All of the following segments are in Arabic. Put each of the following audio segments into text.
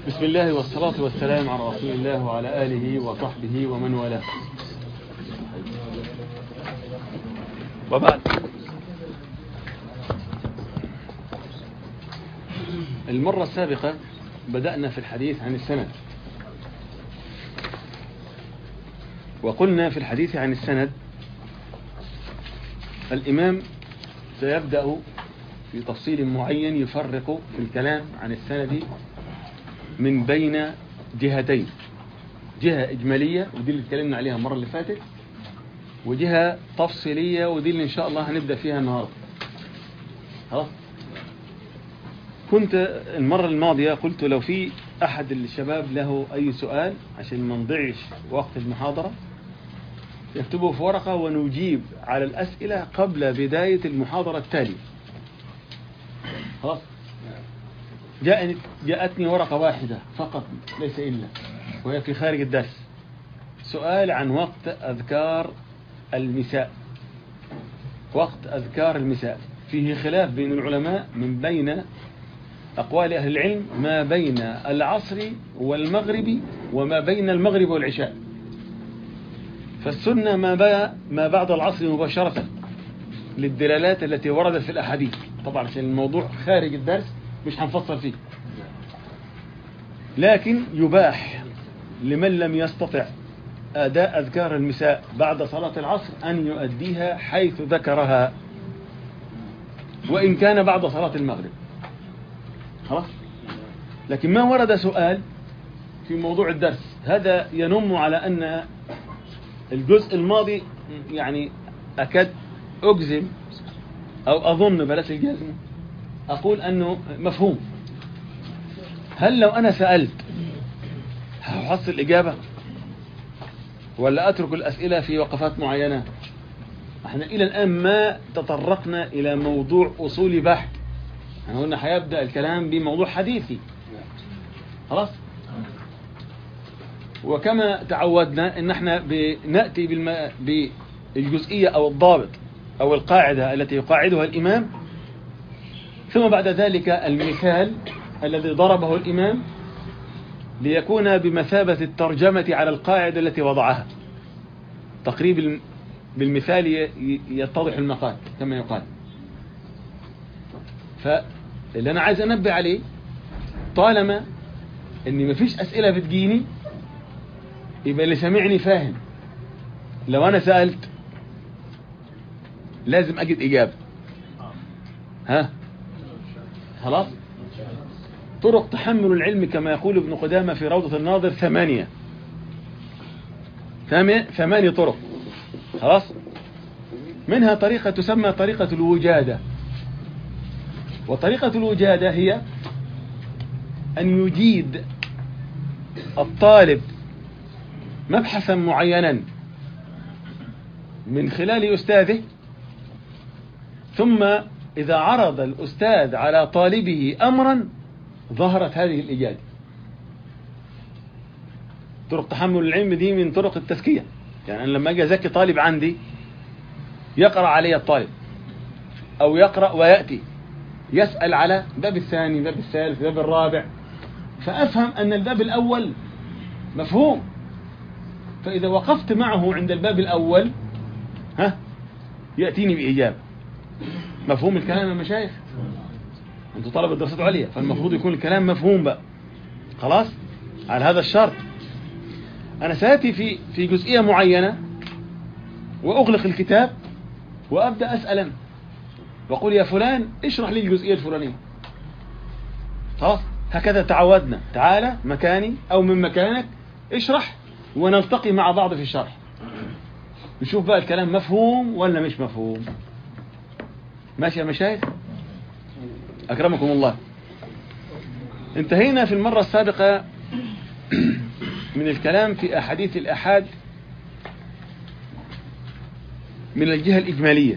بسم الله والصلاة والسلام على رسول الله وعلى آله وصحبه ومن والاه. وبعد، المرة السابقة بدأنا في الحديث عن السند، وقلنا في الحديث عن السند الإمام سيبدأ في تفصيل معين يفرق في الكلام عن السند من بين جهتين: جهة إجمالية ودي اللي اتكلمنا عليها المرة اللي فاتت، وجهة تفصيلية ودي اللي إن شاء الله هنبدأ فيها النهاردة. خلاص. كنت المرة الماضية قلت لو في أحد الشباب له أي سؤال عشان ما نضيعش وقت المحاضرة يكتبه في ورقة ونجيب على الأسئلة قبل بداية المحاضرة التالية. خلاص. جاءتني ورقة واحدة فقط ليس إلا، وهي في خارج الدرس، سؤال عن وقت أذكار المساء. وقت أذكار المساء فيه خلاف بين العلماء من بين أقوال أهل العلم ما بين العصر والمغرب وما بين المغرب والعشاء. فالسنة ما بعد العصر مباشرة للدلالات التي وردت في الأحاديث. طبعا عشان الموضوع خارج الدرس مش هنفصل فيه، لكن يباح لمن لم يستطع أداء أذكار المساء بعد صلاة العصر أن يؤديها حيث ذكرها، وإن كان بعد صلاة المغرب. خلاص. لكن ما ورد سؤال في موضوع الدرس هذا ينم على أن الجزء الماضي يعني أكاد أجزم أو أظن بلاش الجزم أقول أنه مفهوم. هل لو أنا سألت هحصل الإجابة ولا أترك الأسئلة في وقفات معينة؟ احنا إلى الآن ما تطرقنا إلى موضوع أصولي بحت. احنا قلنا هيبدأ الكلام بموضوع حديثي. خلاص. وكما تعودنا ان احنا بنأتي بالجزئية او الضابط او القاعدة التي يقاعدها الإمام، ثم بعد ذلك المثال الذي ضربه الإمام ليكون بمثابة الترجمة على القاعدة التي وضعها. تقريب بالمثال يتضح المقال كما يقال. فاللي أنا عايز أنبه عليه، طالما أني مفيش أسئلة بتجيني يبقى اللي سمعني فاهم. لو أنا سألت لازم أجد إجابة. ها؟ خلاص. طرق تحمل العلم كما يقول ابن قدامة في روضة الناظر 8 طرق. خلاص. منها طريقة تسمى طريقة الوجادة. وطريقة الوجادة هي أن يجيد الطالب مبحثا معينا من خلال أستاذه، ثم إذا عرض الأستاذ على طالبه أمرا ظهرت هذه الإجابة. طرق تحمل العلم دي من طرق التزكية. يعني أنا لما أجي أزكي طالب عندي يقرأ علي الطالب أو يقرأ ويأتي يسأل على باب الثاني، باب الثالث، باب الرابع، فأفهم أن الباب الأول مفهوم. فإذا وقفت معه عند الباب الأول يأتيني بإجابة. مفهوم الكلام يا مشايخ؟ أنتوا طلبة دراسات عليا، فالمفروض يكون الكلام مفهوم بقى. خلاص. على هذا الشرط أنا سأتي في جزئية معينة وأغلق الكتاب وأبدأ أسألا وأقول يا فلان اشرح لي الجزئية الفلانية. خلاص. هكذا تعودنا. تعالى مكاني أو من مكانك اشرح ونلتقي مع بعض في الشرح، نشوف بقى الكلام مفهوم ولا مش مفهوم. ماشي يا مشايخ؟ أكرمكم الله. انتهينا في المرة السابقة من الكلام في أحاديث الأحاد من الجهة الإجمالية،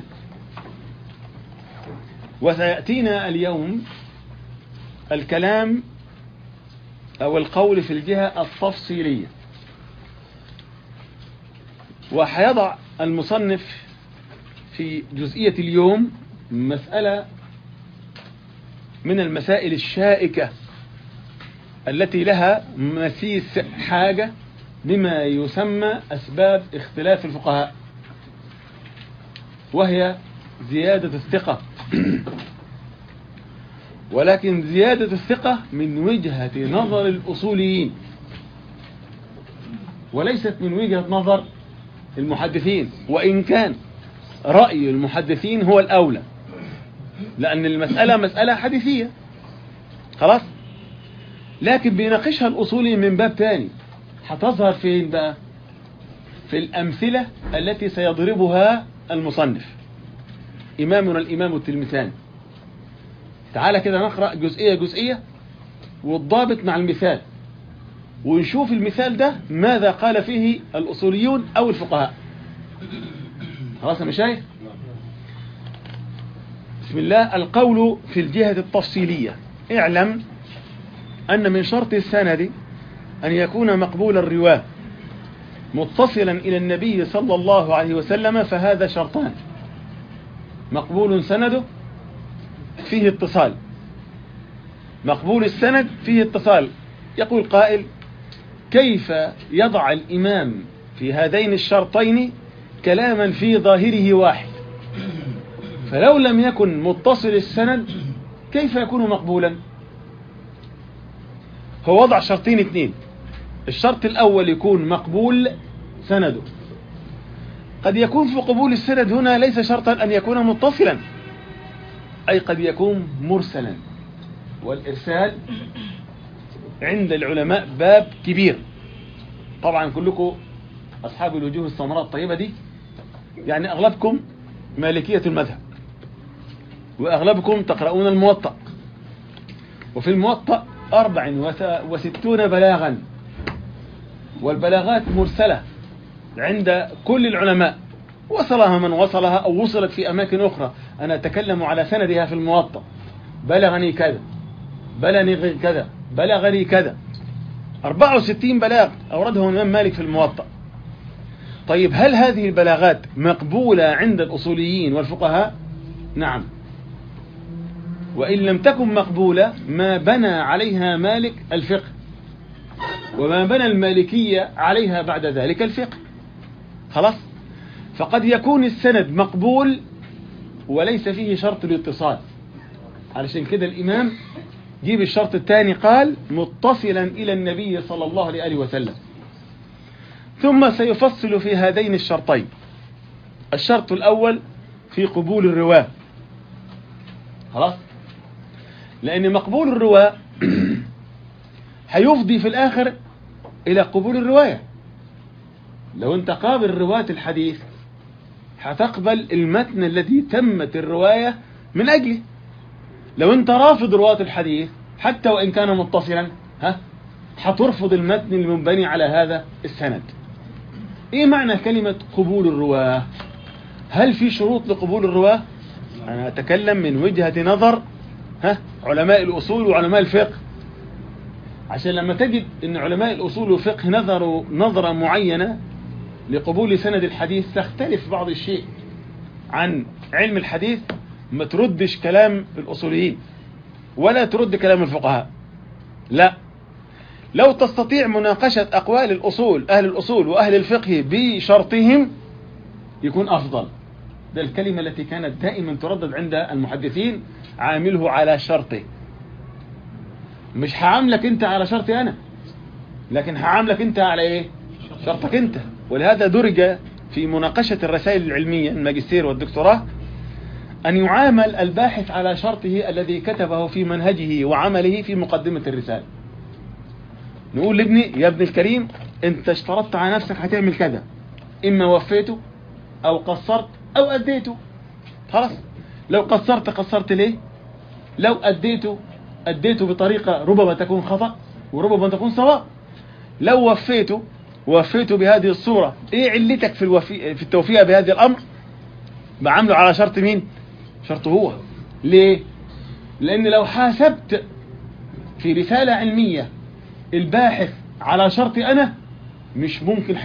وسيأتينا اليوم الكلام أو القول في الجهة التفصيلية. وحيضع المصنف في جزئية اليوم مسألة من المسائل الشائكة التي لها مسيس حاجة بما يسمى أسباب اختلاف الفقهاء، وهي زيادة الثقة. ولكن زيادة الثقة من وجهة نظر الأصوليين، وليست من وجهة نظر المحدثين، وإن كان رأي المحدثين هو الأولى، لأن المسألة مسألة حديثية خلاص. لكن بيناقشها الأصولي من باب تاني، هتظهر فين بقى؟ في الأمثلة التي سيضربها المصنف إمامنا الإمام التلمساني. تعالى كده نقرأ جزئية جزئية والضابط مع المثال، ونشوف المثال ده ماذا قال فيه الأصوليون أو الفقهاء. خلاص يا مشايخ؟ بسم الله. القول في الجهة التفصيلية: اعلم أن من شرط السند أن يكون مقبول الرواة متصلا إلى النبي صلى الله عليه وسلم، فهذا شرطان: مقبول سنده فيه اتصال، مقبول السند فيه اتصال. يقول قائل: كيف يضع الإمام في هذين الشرطين كلاما في ظاهره واحد؟ فلو لم يكن متصل السند كيف يكون مقبولا؟ هو وضع شرطين اثنين. الشرط الأول يكون مقبول سنده. قد يكون في قبول السند هنا ليس شرطا أن يكون متصلا، أي قد يكون مرسلا، والإرسال عند العلماء باب كبير. طبعا كلكم أصحاب الوجوه السمراء الطيبة دي، يعني أغلبكم مالكية المذهب، وأغلبكم تقرؤون الموطأ، وفي الموطأ 64 بلاغا، والبلاغات مرسلة عند كل العلماء، وصلها من وصلها أو وصلت في أماكن أخرى. أنا أتكلم على سندها في الموطأ: بلغني كذا، بلغني كذا، بلغني كذا. 64 بلاغ أورده الإمام مالك في الموطأ. طيب، هل هذه البلاغات مقبولة عند الأصوليين والفقهاء؟ نعم. وإن لم تكن مقبولة ما بنى عليها مالك الفقه، وما بنى المالكية عليها بعد ذلك الفقه. خلاص. فقد يكون السند مقبول وليس فيه شرط الاتصال، علشان كده الإمام جيب الشرط الثاني، قال: متصلا إلى النبي صلى الله عليه وسلم. ثم سيفصل في هذين الشرطين. الشرط الأول في قبول الرواة. خلاص. لأن مقبول الرواة هيفضي في الآخر إلى قبول الرواية. لو أنت قابل رواة الحديث هتقبل المتن الذي تمت الرواية من أجله. لو أنت رافض رواة الحديث حتى وإن كان متصلا هترفض المتن المنبني على هذا السند. إيه معنى كلمة قبول الرواة؟ هل في شروط لقبول الرواة؟ أنا أتكلم من وجهة نظر علماء الأصول وعلماء الفقه، عشان لما تجد أن علماء الأصول والفقه نظروا نظرة معينة لقبول سند الحديث تختلف بعض الشيء عن علم الحديث، ما تردش كلام الأصوليين ولا ترد كلام الفقهاء. لا، لو تستطيع مناقشة أقوال الأصول، أهل الأصول وأهل الفقه بشرطهم يكون أفضل. ده الكلمة التي كانت دائما تردد عند المحدثين: عامله على شرطه. مش هعاملك انت على شرطي انا، لكن هعاملك انت على ايه؟ شرطك انت. ولهذا درج في مناقشة الرسائل العلمية الماجستير والدكتوراه أن يعامل الباحث على شرطه الذي كتبه في منهجه وعمله في مقدمة الرسالة. نقول لابني: يا ابن الكريم، انت اشترطت على نفسك هتعمل كذا، إما وفيته أو قصرت أو أديته. خلاص. لو قصرت ليه؟ لو أديته بطريقة ربما تكون خطأ وربما تكون صواب. لو وفيته بهذه الصورة، ايه علتك في التوفيق بهذا الأمر؟ بعمله على شرط مين؟ شرطه هو. ليه؟ لأن لو حاسبت في رسالة علمية الباحث على شرطي أنا مش ممكن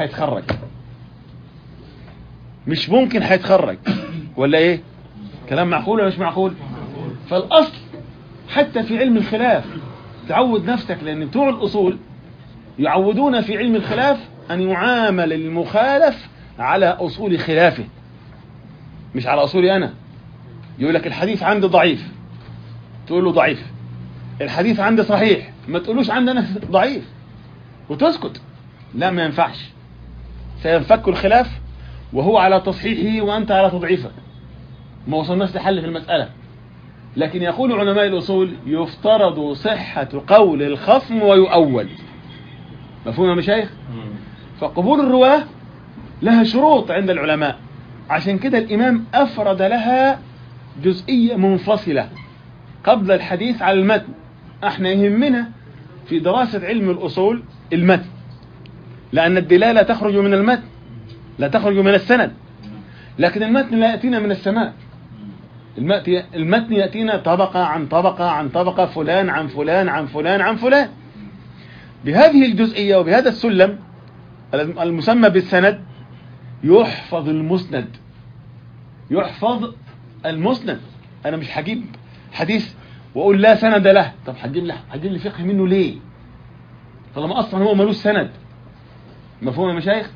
هيتخرج. ولا ايه؟ كلام معقول ولا مش معقول؟ فالأصل حتى في علم الخلاف تعود نفسك، لأن بتوع الأصول يعودون في علم الخلاف أن يعامل المخالف على أصول خلافه مش على أصولي أنا. يقول لك الحديث عندي ضعيف، تقول له ضعيف. الحديث عندي صحيح، ما تقولوش عندي أنا ضعيف وتسكت. لا، ما ينفعش، سينفك الخلاف وهو على تصحيحه وأنت على تضعيفه، ما وصلناش لحل في المسألة. لكن يقول علماء الأصول يفترض صحة قول الخصم ويؤول. مفهوم يا مشايخ؟ فقبول الرواة لها شروط عند العلماء، عشان كده الإمام أفرد لها جزئية منفصلة قبل الحديث على المتن. احنا يهمنا في دراسة علم الأصول المتن، لأن الدلالة تخرج من المتن لا تخرج من السند، لكن المتن لا يأتينا من السماء. المتن يأتينا طبقة عن طبقة عن طبقة، فلان عن فلان عن فلان عن فلان. بهذه الجزئية وبهذا السلم المسمى بالسند يحفظ المسند. يحفظ المسند. أنا مش هجيب حديث وأقول لا سند له. طب هجيب لي فقه منه ليه طالما أصلا هو ملوش سند؟ مفهوم يا مشايخ؟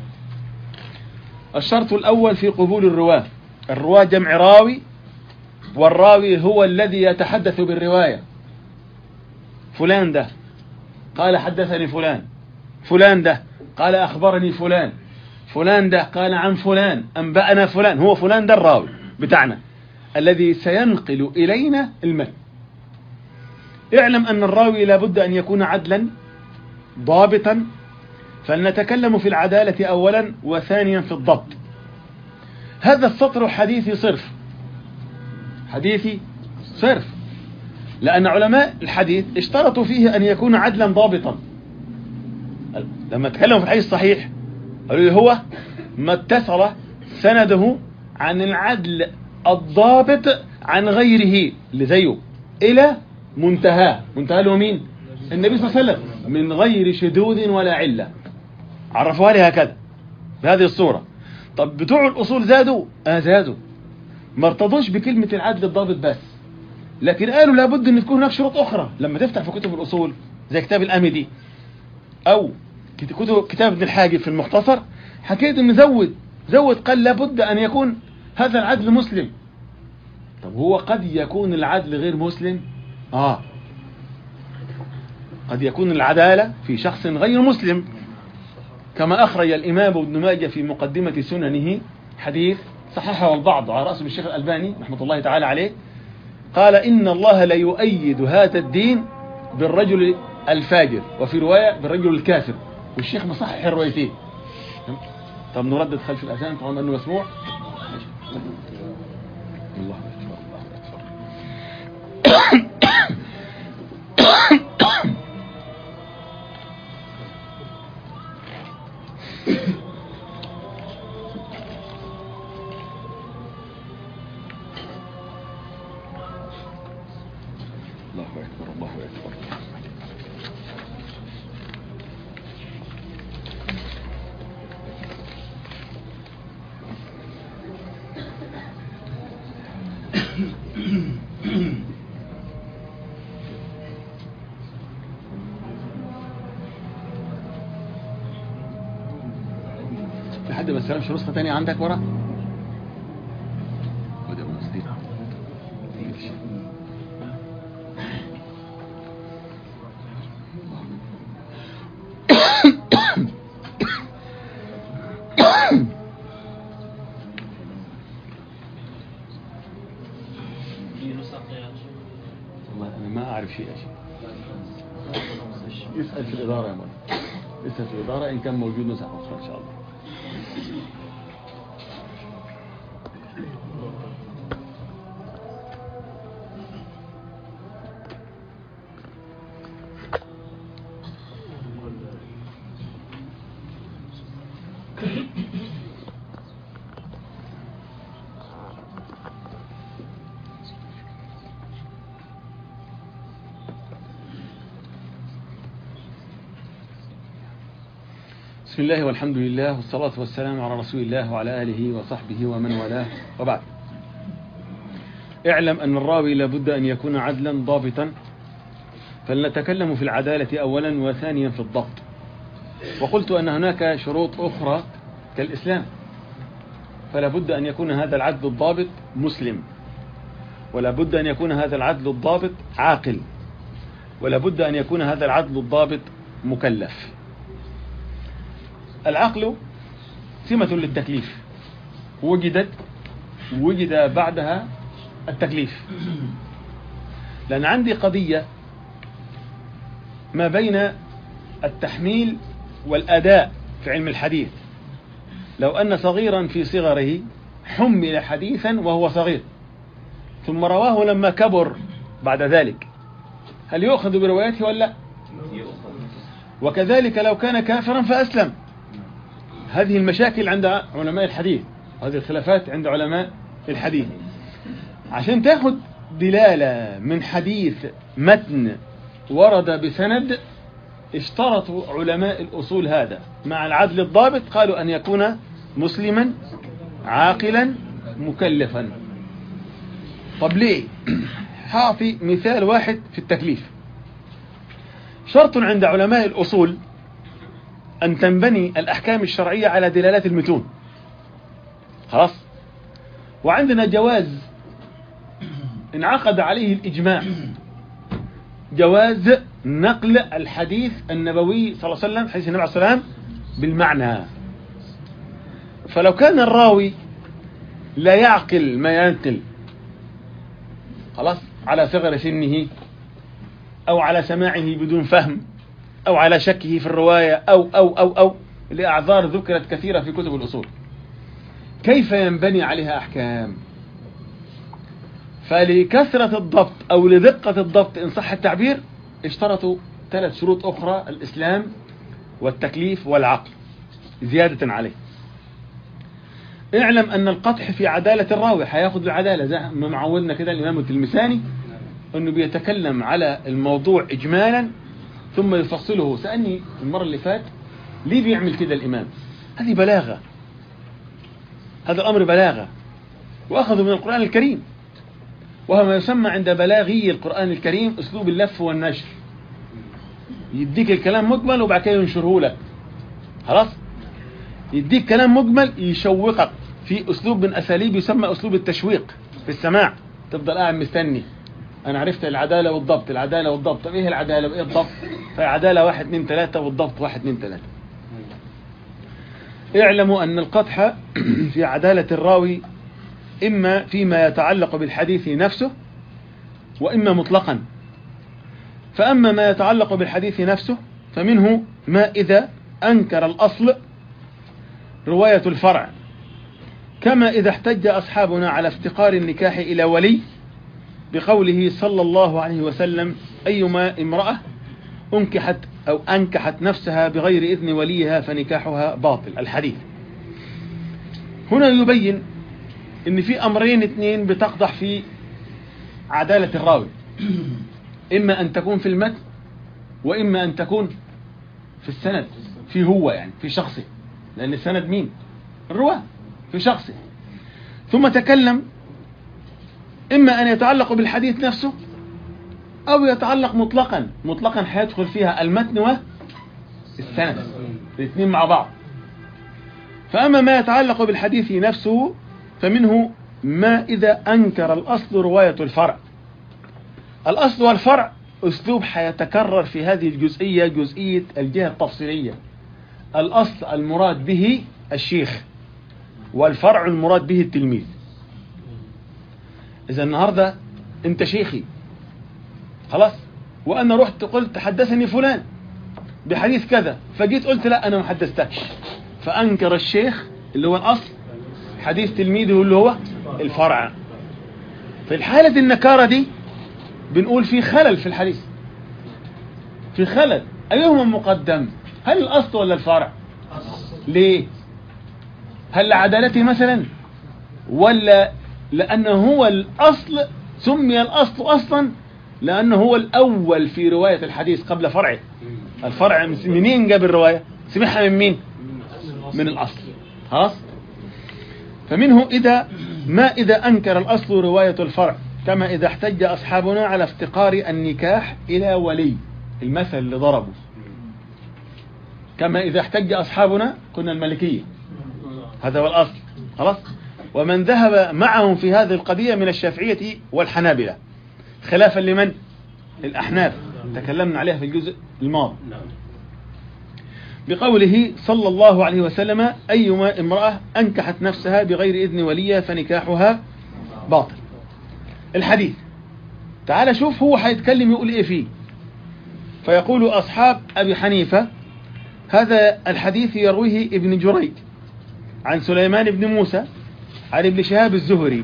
الشرط الأول في قبول الرواة. الرواة جمع راوي، والراوي هو الذي يتحدث بالرواية. فلان ده قال حدثني فلان، فلان ده قال أخبرني فلان، فلان ده قال عن فلان أنبأنا فلان. هو فلان ده الراوي بتاعنا الذي سينقل إلينا المتن. اعلم أن الراوي لابد أن يكون عدلا ضابطا، فلنتكلم في العدالة أولا وثانيا في الضبط. هذا السطر حديثي صرف، حديثي صرف، لأن علماء الحديث اشترطوا فيه أن يكون عدلا ضابطا. لما تكلموا في الحديث الصحيح قالوا لي هو ما اتصل سنده عن العدل الضابط عن غيره اللي زيه إلى منتهى له مين؟ النبي صلى الله عليه وسلم، من غير شذوذ ولا علة. عرفوها لي هكذا بهذه الصورة. طب بتوع الأصول زادوا زادوا، ما ارتضوش بكلمة العدل الضابط بس، لكن قالوا لابد أن تكون هناك شروط أخرى. لما تفتح في كتب الأصول زي كتاب الأمدي أو كتاب ابن الحاجب في المختصر، حكيت أن زود قال لابد أن يكون هذا العدل مسلم. طب هو قد يكون العدل غير مسلم؟ قد يكون العدالة في شخص غير مسلم، كما أخرج الإمام ابن ماجه في مقدمة سننه حديث صححه البعض على رأسه الشيخ الألباني رحمة الله تعالى عليه، قال إن الله لا يؤيد هذا الدين بالرجل الفاجر، وفي رواية بالرجل الكافر، والشيخ مصحح الروايتين. طب نردد خلف الأذان طبعا أنه مسموع. الله أكبر الله أكبر. لحد ما استلمش نسخة تانية عندك ورا؟ والله أنا ما أعرف شيء. اسأل في الإدارة يا مولانا، اسأل في الإدارة إن كان موجود نسخ أخرى إن شاء الله. بسم الله والحمد لله والصلاة والسلام على رسول الله وعلى آله وصحبه ومن والاه، وبعد. اعلم أن الراوي لابد أن يكون عدلا ضابطا، فلنتكلم في العدالة أولا وثانيا في الضبط. وقلت أن هناك شروط أخرى كالإسلام، فلا بد أن يكون هذا العدل الضابط مسلم، ولا بد أن يكون هذا العدل الضابط عاقل، ولا بد أن يكون هذا العدل الضابط مكلف. العقل سمة للتكليف، وجد بعدها التكليف. لأن عندي قضية ما بين التحميل والأداء في علم الحديث. لو أن صغيرا في صغره حمل حديثا وهو صغير ثم رواه لما كبر بعد ذلك، هل يؤخذ بروايته ولا لا؟ وكذلك لو كان كافرا فأسلم. هذه المشاكل عند علماء الحديث، وهذه الخلافات عند علماء الحديث. عشان تاخد دلالة من حديث متن ورد بسند، اشترطوا علماء الأصول هذا مع العدل الضابط، قالوا أن يكون مسلما عاقلا مكلفا. طب ليه؟ هعطي مثال واحد في التكليف. شرط عند علماء الأصول أن تنبني الأحكام الشرعية على دلالات المتون. خلاص؟ وعندنا جواز انعقد عليه الإجماع، جواز نقل الحديث النبوي صلى الله عليه وسلم، حديث النبي عليه الصلاة والسلام بالمعنى. فلو كان الراوي لا يعقل ما ينقل، خلاص، على صغر سنه أو على سماعه بدون فهم أو على شكه في الرواية أو لأعذار ذكرت كثيرة في كتب الأصول، كيف ينبني عليها أحكام؟ فلكثرة الضبط أو لدقة الضبط إن صح التعبير، اشترطوا 3 شروط أخرى: الإسلام والتكليف والعقل زيادة عليه. اعلم أن القطح في عدالة الراوي، هياخد العدالة زي ما معودنا كده الإمام التلمساني، أنه بيتكلم على الموضوع إجمالا ثم يفصله. سألني المرة اللي فات ليه بيعمل كده الإمام؟ هذه بلاغة، هذا الأمر بلاغة، وأخذوا من القرآن الكريم، وهو ما يسمى عند بلاغي القرآن الكريم أسلوب اللف والنشر. يديك الكلام مجمل وبعد كده ينشره لك. خلاص، يديك كلام مجمل يشوقك في أسلوب من أساليب يسمى أسلوب التشويق في السماع. تفضل قاعد مستني، أنا عرفت العدالة والضبط، العدالة والضبط. طب إيه العدالة وإيه الضبط؟ فالعدالة 1 2 3 والضبط 1 2 3. اعلموا أن القطح في عدالة الراوي إما فيما يتعلق بالحديث نفسه وإما مطلقا. فأما ما يتعلق بالحديث نفسه فمنه ما إذا أنكر الأصل رواية الفرع، كما إذا احتج أصحابنا على افتقار النكاح إلى ولي بقوله صلى الله عليه وسلم: أيما امرأة أنكحت أو أنكحت نفسها بغير إذن وليها فنكاحها باطل. الحديث هنا يبين إن في أمرين 2 بتقدح في عدالة الراوي: إما أن تكون في المتن وإما أن تكون في السند، في هو يعني في شخصه، لأن السند مين؟ الرواة، في شخصه. ثم تكلم إما أن يتعلق بالحديث نفسه أو يتعلق مطلقا. مطلقا هيدخل فيها المتن والسند، الاثنين مع بعض. فأما ما يتعلق بالحديث نفسه فمنه ما إذا أنكر الأصل رواية الفرع. الأصل والفرع أسلوب حيتكرر في هذه الجزئية، جزئية الجهة التفصيلية. الأصل المراد به الشيخ، والفرع المراد به التلميذ. إذا النهاردة أنت شيخي، خلاص، وأنا رحت قلت حدثني فلان بحديث كذا، فجيت قلت لا أنا ما حدثتكش، فأنكر الشيخ اللي هو الأصل حديث تلميذه اللي هو الفرع. في الحالة النكارة دي بنقول في خلل في الحديث، في خلل. أيهما مقدم؟ هل الأصل ولا الفرع؟ ليه؟ هل لعدالته مثلا، ولا لأنه هو الأصل سمي الأصل أصلا لأنه هو الأول في رواية الحديث قبل فرعه؟ الفرع منين جاب الرواية؟ سمعها من مين؟ من الأصل. خلاص. فمنه إذا ما إذا أنكر الأصل رواية الفرع، كما إذا احتج أصحابنا على افتقار النكاح إلى ولي، المثل اللي ضربه، كما إذا احتج أصحابنا كنا المالكية، هذا هو الأصل. خلاص. ومن ذهب معهم في هذه القضية من الشافعية والحنابلة، خلافا لمن؟ الأحناف، تكلمنا عليها في الجزء الماضي، بقوله صلى الله عليه وسلم: أيما امرأة أنكحت نفسها بغير إذن وليها فنكاحها باطل. الحديث، تعال شوف هو هيتكلم يقول إيه فيه. فيقول أصحاب أبي حنيفة: هذا الحديث يرويه ابن جريج عن سليمان بن موسى عن ابن شهاب الزهري.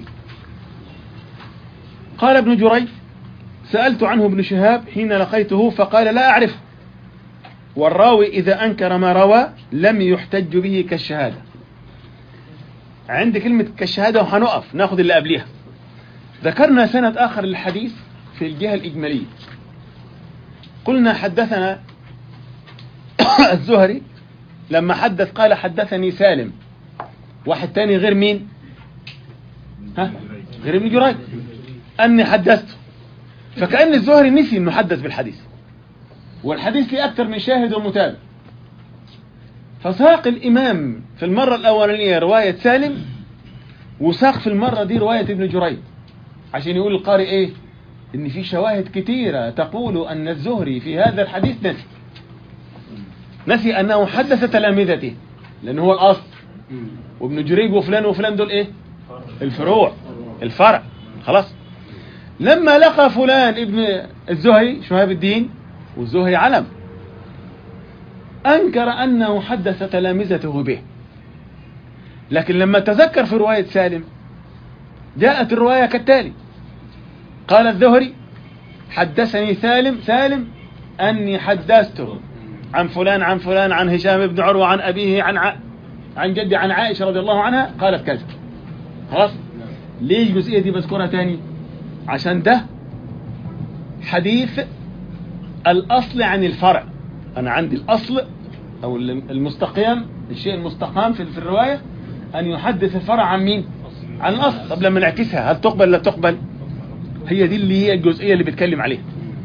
قال ابن جريج: سألت عنه ابن شهاب حين لقيته فقال: لا أعرفه، والراوي إذا أنكر ما روى لم يحتج به كالشهادة. عند كلمة كالشهادة وهنقف ناخذ اللي قبلها. ذكرنا سند آخر للحديث في الجهة الإجمالية، قلنا حدثنا الزهري لما حدث قال: حدثني سالم. واحد تاني غير مين؟ غير ابن جريج، أني حدثته. فكأن الزهري نسي أنه حدث بالحديث، والحديث ليه أكثر من شاهد ومتابع. فساق الإمام في المرة الأولانية رواية سالم، وساق في المرة دي رواية ابن جريج، عشان يقول القارئ إيه؟ إن في شواهد كثيرة تقول أن الزهري في هذا الحديث نسي أنه حدث تلامذته، لأنه هو الأصل، وابن جريج وفلان وفلان دول إيه؟ الفرع. خلاص. لما لقى فلان ابن الزهري شهاب الدين، والزهري علم، أنكر أنه حدث تلامذته به. لكن لما تذكر في رواية سالم جاءت الرواية كالتالي: قال الزهري: حدثني سالم أني حدثته عن فلان عن فلان عن هشام بن عروة عن أبيه عن جدي عن عائشة رضي الله عنها قالت كذا. خلاص. ليه الجزئية دي بذكرها تاني؟ عشان ده حديث الأصل عن الفرع. أنا عندي الأصل أو المستقيم، الشيء المستقام في الرواية أن يحدث الفرع عن مين؟ عن الأصل. طب لما نعكسها هل تقبل لا تقبل؟ هي دي اللي هي الجزئية اللي بتكلم عليها.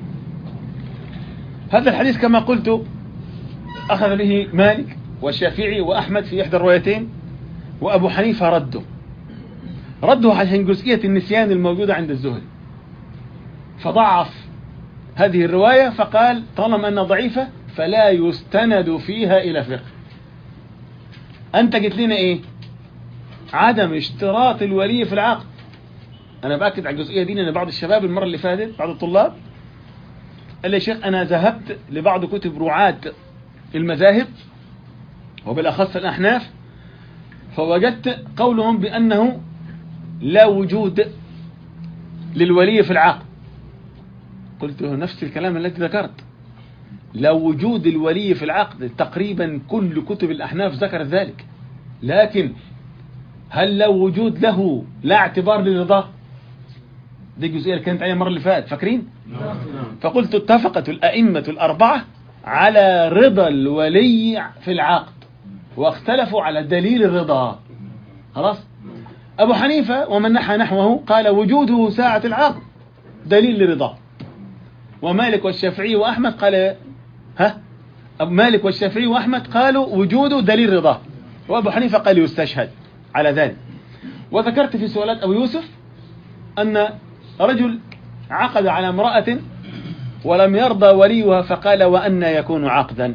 هذا الحديث كما قلت أخذ به مالك والشافعي وأحمد في إحدى الروايتين، وأبو حنيفة رده عشان جزئية النسيان الموجودة عند الزهري، فضعف هذه الرواية، فقال طالما أنها ضعيفة فلا يستند فيها إلى فقه. أنت قلت لنا إيه؟ عدم اشتراط الولي في العقد. أنا بأكد على الجزئية دي لأن بعض الشباب المرة اللي فاتت، بعض الطلاب قال لي: يا شيخ أنا ذهبت لبعض كتب رعاة المذاهب وبالأخص الأحناف، فوجدت قولهم بأنه لا وجود للولي في العقد. قلت له نفس الكلام الذي ذكرت، لا وجود الولي في العقد، تقريبا كل كتب الأحناف ذكرت ذلك، لكن هل لو وجود له لا اعتبار لرضاه؟ دي الجزئية اللي كانت عليها المرة اللي فاتت، فاكرين؟ فقلت اتفقت الأئمة الأربعة على رضا الولي في العقد، واختلفوا على دليل الرضا. خلاص. أبو حنيفة ومن نحى نحوه قال وجوده ساعة العقد دليل لرضاه، ومالك والشافعي وأحمد قال مالك والشافعي وأحمد قالوا وجوده دليل رضاه، وأبو حنيفة قال يستشهد على ذلك. وذكرت في سؤالات أبو يوسف أن رجل عقد على امرأة ولم يرضى وليها، فقال وأن يكون عقدا؟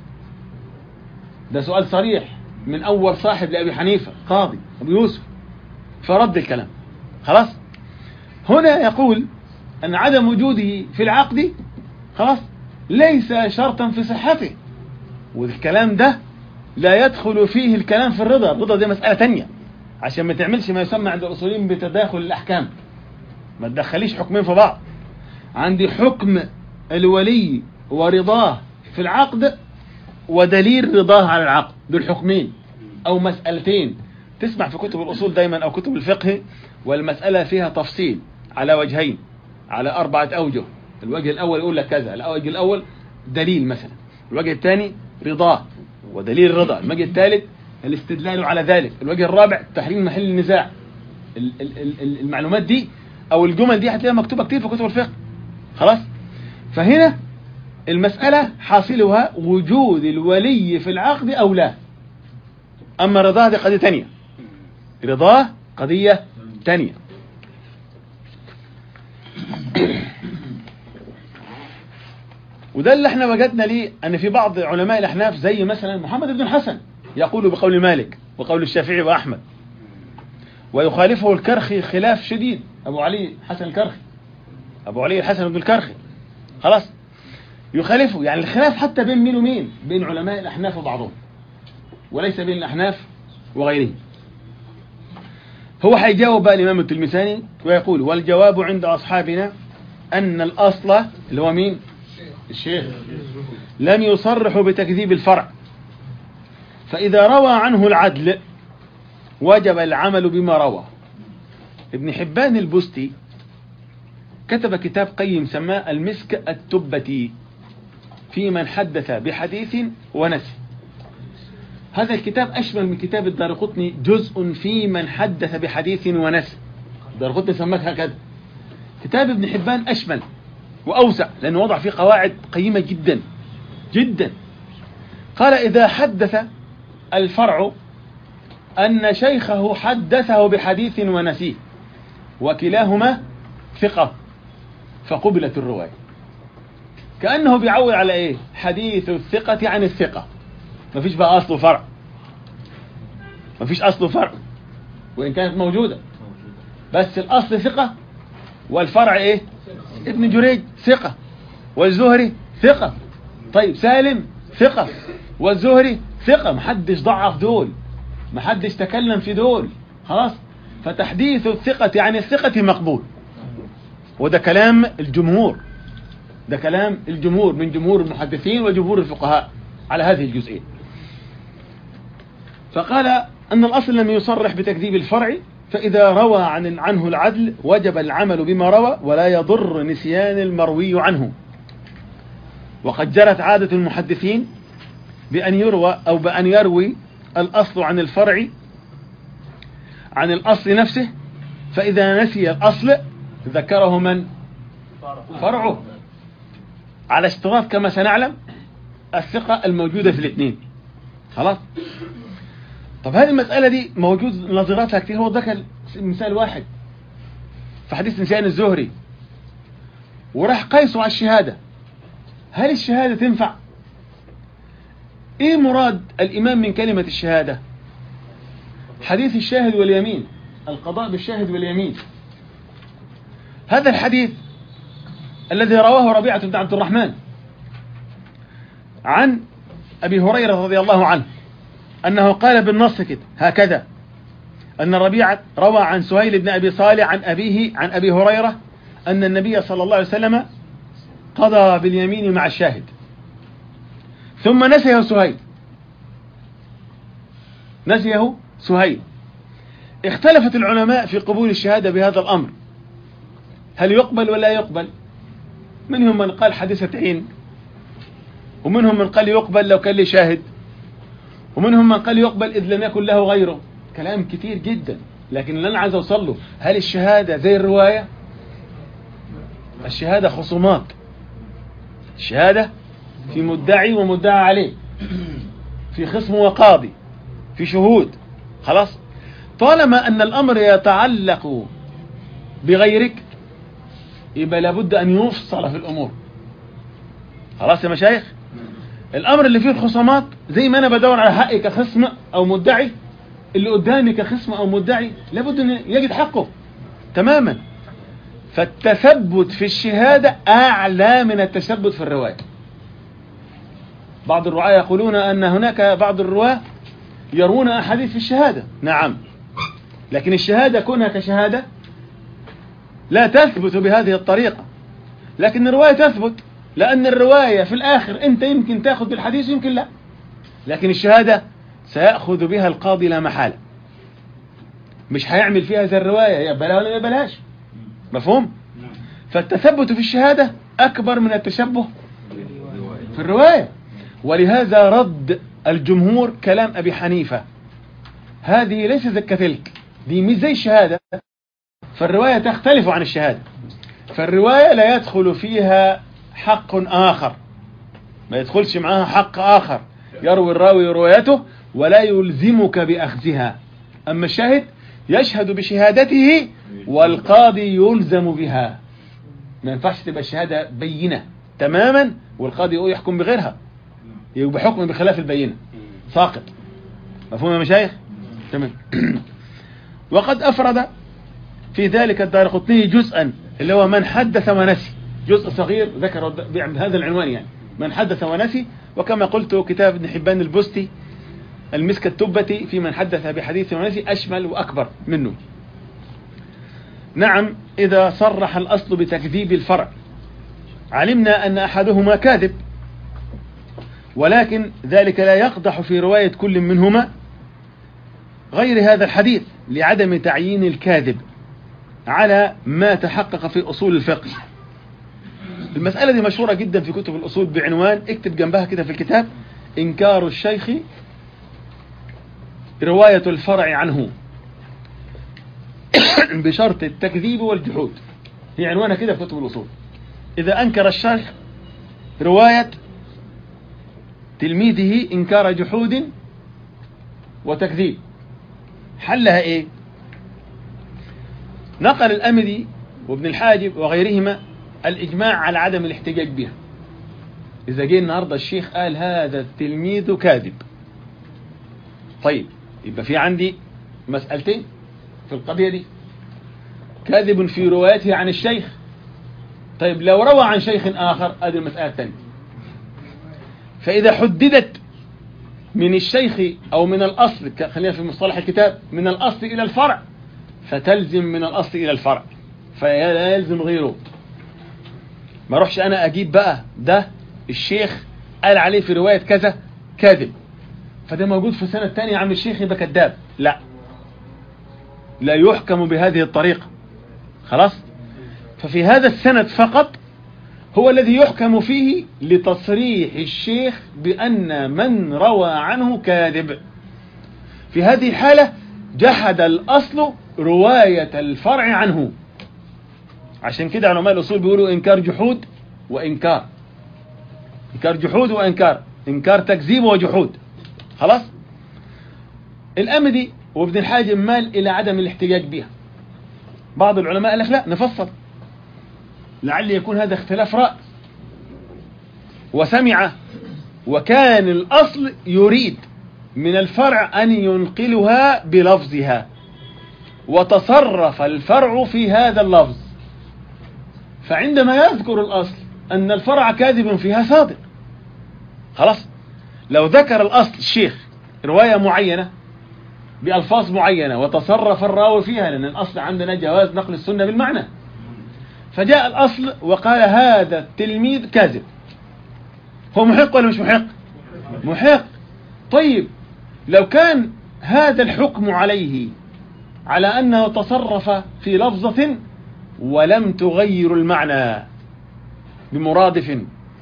ده سؤال صريح من أول صاحب لأبي حنيفة قاضي أبو يوسف، فرد الكلام. خلاص. هنا يقول أن عدم وجوده في العقد خلاص ليس شرطا في صحته، والكلام ده لا يدخل فيه الكلام في الرضا. الرضا دي مسألة تانية، عشان ما تعملش ما يسمى عند الأصوليين بتداخل الأحكام، ما تدخليش حكمين في بعض. عندي حكم الولي ورضاه في العقد ودليل رضاه على العقد، دول حكمين أو مسألتين. تسمع في كتب الأصول دايما أو كتب الفقه والمسألة فيها تفصيل على وجهين، على 4 أوجه. الوجه الأول يقول لك كذا، الوجه الأول دليل مثلا، الوجه الثاني رضاه ودليل الرضا، الوجه الثالث الاستدلال على ذلك، الوجه الرابع تحريم محل النزاع. المعلومات دي أو الجمل دي هتلاقيها مكتوبة كتير في كتب الفقه. خلاص. فهنا المسألة حاصلها وجود الولي في العقد أو لا. أما رضاه دي قضية تانية، رضاه قضية تانية. وده اللي احنا وجدنا ليه أن في بعض علماء الأحناف زي مثلا محمد بن الحسن يقول بقول مالك وقول الشافعي وأحمد، ويخالفه الكرخي خلاف شديد، أبو علي حسن الكرخي، أبو علي الحسن بن الكرخي. خلاص، يخالفه، يعني الخلاف حتى بين مين ومين، بين علماء الأحناف وبعضهم، وليس بين الأحناف وغيرهم. هو هيجاوب بقى الإمام التلمساني ويقول: والجواب عند أصحابنا أن الأصل اللي هو مين؟ الشيخ لم يصرح بتكذيب الفرع، فإذا روى عنه العدل وجب العمل بما روى. ابن حبان البستي كتب كتاب قيم سماه المسك التبتي في من حدث بحديث ونسي. هذا الكتاب أشمل من كتاب الدارقطني، جزء في من حدث بحديث ونسي. الدارقطني سماه هكذا. كتاب ابن حبان أشمل وأوسع لأنه وضع فيه قواعد قيمة جدا جدا. قال: إذا حدث الفرع أن شيخه حدثه بحديث ونسيه وكلاهما ثقة فقبلت الرواية. كأنه بيعول على إيه؟ حديث الثقة عن الثقة. مفيش بقى أصل وفرع، مفيش أصل وفرع وإن كانت موجودة، بس الأصل ثقة والفرع إيه؟ ابن جريج ثقة والزهري ثقة. طيب سالم ثقة والزهري ثقة، محدش ضعف دول، محدش تكلم في دول. خلاص، فتحديث الثقة عن الثقة مقبول. وده كلام الجمهور، ده كلام الجمهور من جمهور المحدثين وجمهور الفقهاء على هذه الجزئية. فقال أن الأصل لم يصرح بتكذيب الفرع، فإذا روى عنه العدل وجب العمل بما روى ولا يضر نسيان المروي عنه. وقد جرت عادة المحدثين بأن يروى أو بأن يروي الأصل عن الفرع عن الأصل نفسه، فإذا نسي الأصل ذكره من؟ فرعه، على اشتراط كما سنعلم الثقة الموجودة في الاثنين. خلاص. طب هذه المسألة دي موجود نظيراتها كثير. هو ذكر مثال واحد في حديث نسيان الزهري، وراح قيسه على الشهادة. هل الشهادة تنفع؟ ايه مراد الإمام من كلمة الشهادة؟ حديث الشاهد واليمين، القضاء بالشاهد واليمين. هذا الحديث الذي رواه ربيعة بن عبد الرحمن عن أبي هريرة رضي الله عنه أنه قال بالنص كده هكذا: أن ربيعة روى عن سهيل بن أبي صالح عن أبيه عن أبي هريرة أن النبي صلى الله عليه وسلم قضى باليمين مع الشاهد ثم نسيه سهيل، نسيه سهيل. اختلفت العلماء في قبول الشهادة بهذا الأمر، هل يقبل ولا يقبل؟ منهم من قال حادثة عين، ومنهم من قال يقبل لو كان له شاهد، ومنهم من قال يقبل إذ لم يكن له غيره. كلام كتير جدا، لكن اللي أنا عايز أوصل له: هل الشهادة زي الرواية؟ الشهادة خصومات، الشهادة في مدعي ومدعى عليه، في خصم وقاضي، في شهود. خلاص. طالما أن الأمر يتعلق بغيرك يبقى لابد أن يفصل في الأمور. خلاص يا مشايخ، الأمر اللي فيه الخصومات زي ما أنا بدور على حقي كخصم أو مدعي، اللي قدامي كخصم أو مدعي لابد أن يجد حقه تماما. فالتثبت في الشهادة أعلى من التثبت في الرواية. بعض الرعاة يقولون أن هناك بعض الرواة يرون أحاديث في الشهادة، نعم، لكن الشهادة كونها كشهادة لا تثبت بهذه الطريقة، لكن الرواية تثبت، لأن الرواية في الآخر أنت يمكن تأخذ بالحديث يمكن لا، لكن الشهادة سيأخذ بها القاضي لا محالة، مش هيعمل فيها زي الرواية يقبلها ولا ما يقبلهاش. مفهوم؟ فالتثبت في الشهادة أكبر من التشبه في الرواية. ولهذا رد الجمهور كلام أبي حنيفة: هذه ليست زي كتلك، دي مش زي الشهادة، فالرواية تختلف عن الشهادة. فالرواية لا يدخل فيها حق آخر، ما يدخلش معها حق آخر يروي الراوي روايته ولا يلزمك بأخذها. أما الشاهد يشهد بشهادته والقاضي يلزم بها. ما ينفعش تبقى الشهادة بينة تماما والقاضي يحكم بغيرها، يبقى حكم بخلاف البينة ساقط. مفهوم يا مشايخ؟ تمام. وقد أفرد في ذلك الدارقطني جزءا اللي هو من حدث ونسي، جزء صغير ذكر بهذا العنوان يعني من حدث ونسي. وكما قلت كتاب ابن حبان البستي المسك التبتي في من حدث بحديث ونسي أشمل وأكبر منه. نعم، إذا صرح الأصل بتكذيب الفرع علمنا أن أحدهما كاذب، ولكن ذلك لا يقدح في رواية كل منهما غير هذا الحديث لعدم تعيين الكاذب على ما تحقق في أصول الفقه. المسألة دي مشهورة جدا في كتب الأصول بعنوان، اكتب جنبها كده في الكتاب: إنكار الشيخ رواية الفرع عنه بشرط التكذيب والجحود. هي عنوانها كده في كتب الأصول. إذا أنكر الشيخ رواية تلميذه إنكار جحود وتكذيب، حلها إيه؟ نقل الأمدي وابن الحاجب وغيرهما الإجماع على عدم الاحتجاج بها. إذا جاء النهاردة الشيخ قال هذا التلميذ كاذب، طيب يبقى في عندي مسألتين في القضية دي: كاذب في روايته عن الشيخ، طيب لو روى عن شيخ آخر هذه المسألة الثانية. فإذا حددت من الشيخ أو من الأصل، خلينا في مصطلح الكتاب، من الأصل إلى الفرع، فتلزم من الأصل إلى الفرع، فلا يلزم غيره. ما روحش أنا أجيب بقى ده الشيخ قال عليه في رواية كذا كاذب، فده موجود في سنة تانية عم الشيخ يبقى كذاب. لا يحكم بهذه الطريقة، خلاص. ففي هذا السند فقط هو الذي يحكم فيه لتصريح الشيخ بأن من روى عنه كاذب. في هذه الحالة جحد الأصل رواية الفرع عنه. عشان كده علماء الأصول بيقولوا إنكار جحود وإنكار، إنكار جحود وإنكار، إنكار تكذيب وجحود. خلاص. الأمدي وابن الحاجب مال إلى عدم الاحتجاج بها. بعض العلماء قال لك لا نفصل، لعل يكون هذا اختلاف رأي، وسمع وكان الأصل يريد من الفرع أن ينقلها بلفظها، وتصرف الفرع في هذا اللفظ، فعندما يذكر الأصل أن الفرع كاذب فيها صادق. خلاص. لو ذكر الأصل الشيخ رواية معينة بألفاظ معينة وتصرف الراوي فيها، لأن الأصل عندنا جواز نقل السنة بالمعنى، فجاء الأصل وقال هذا التلميذ كاذب، هو محق ولا مش محق؟ محق. طيب لو كان هذا الحكم عليه على أنه تصرف في لفظة ولم تغير المعنى بمرادف،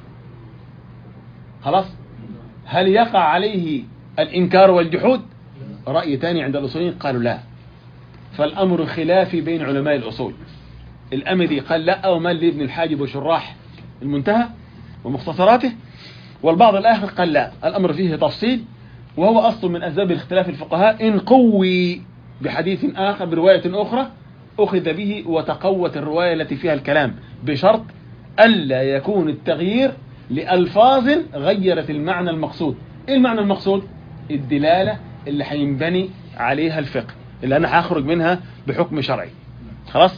خلاص، هل يقع عليه الإنكار والجحود؟ رأي ثاني عند الأصوليين قالوا لا. فالأمر خلافي بين علماء الأصول. الأمدي قال لا، ومال لابن الحاجب وشراح المنتهى ومختصراته، والبعض الآخر قال لا، الأمر فيه تفصيل، وهو أصل من أسباب الاختلاف الفقهاء. إن قوي بحديث آخر برواية أخرى أخذ به وتقوت الرواية التي فيها الكلام، بشرط ألا يكون التغيير لألفاظ غيرت المعنى المقصود. إيه المعنى المقصود؟ الدلالة اللي هينبني عليها الفقه، اللي أنا هخرج منها بحكم شرعي. خلاص.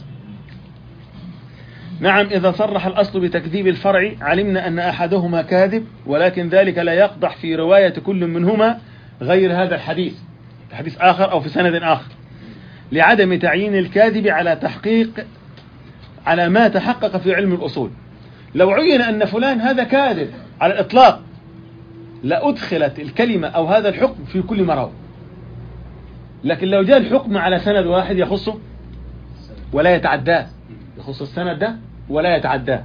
نعم، إذا صرح الأصل بتكذيب الفرع علمنا أن أحدهما كاذب، ولكن ذلك لا يقدح في رواية كل منهما غير هذا الحديث، حديث آخر أو في سند آخر، لعدم تعيين الكاذب على ما تحقق في علم الأصول. لو عين أن فلان هذا كاذب على الإطلاق لأدخلت الكلمة أو هذا الحكم في كل مرة، لكن لو جاء الحكم على سند واحد يخصه ولا يتعداه، يخص السند ده ولا يتعداه.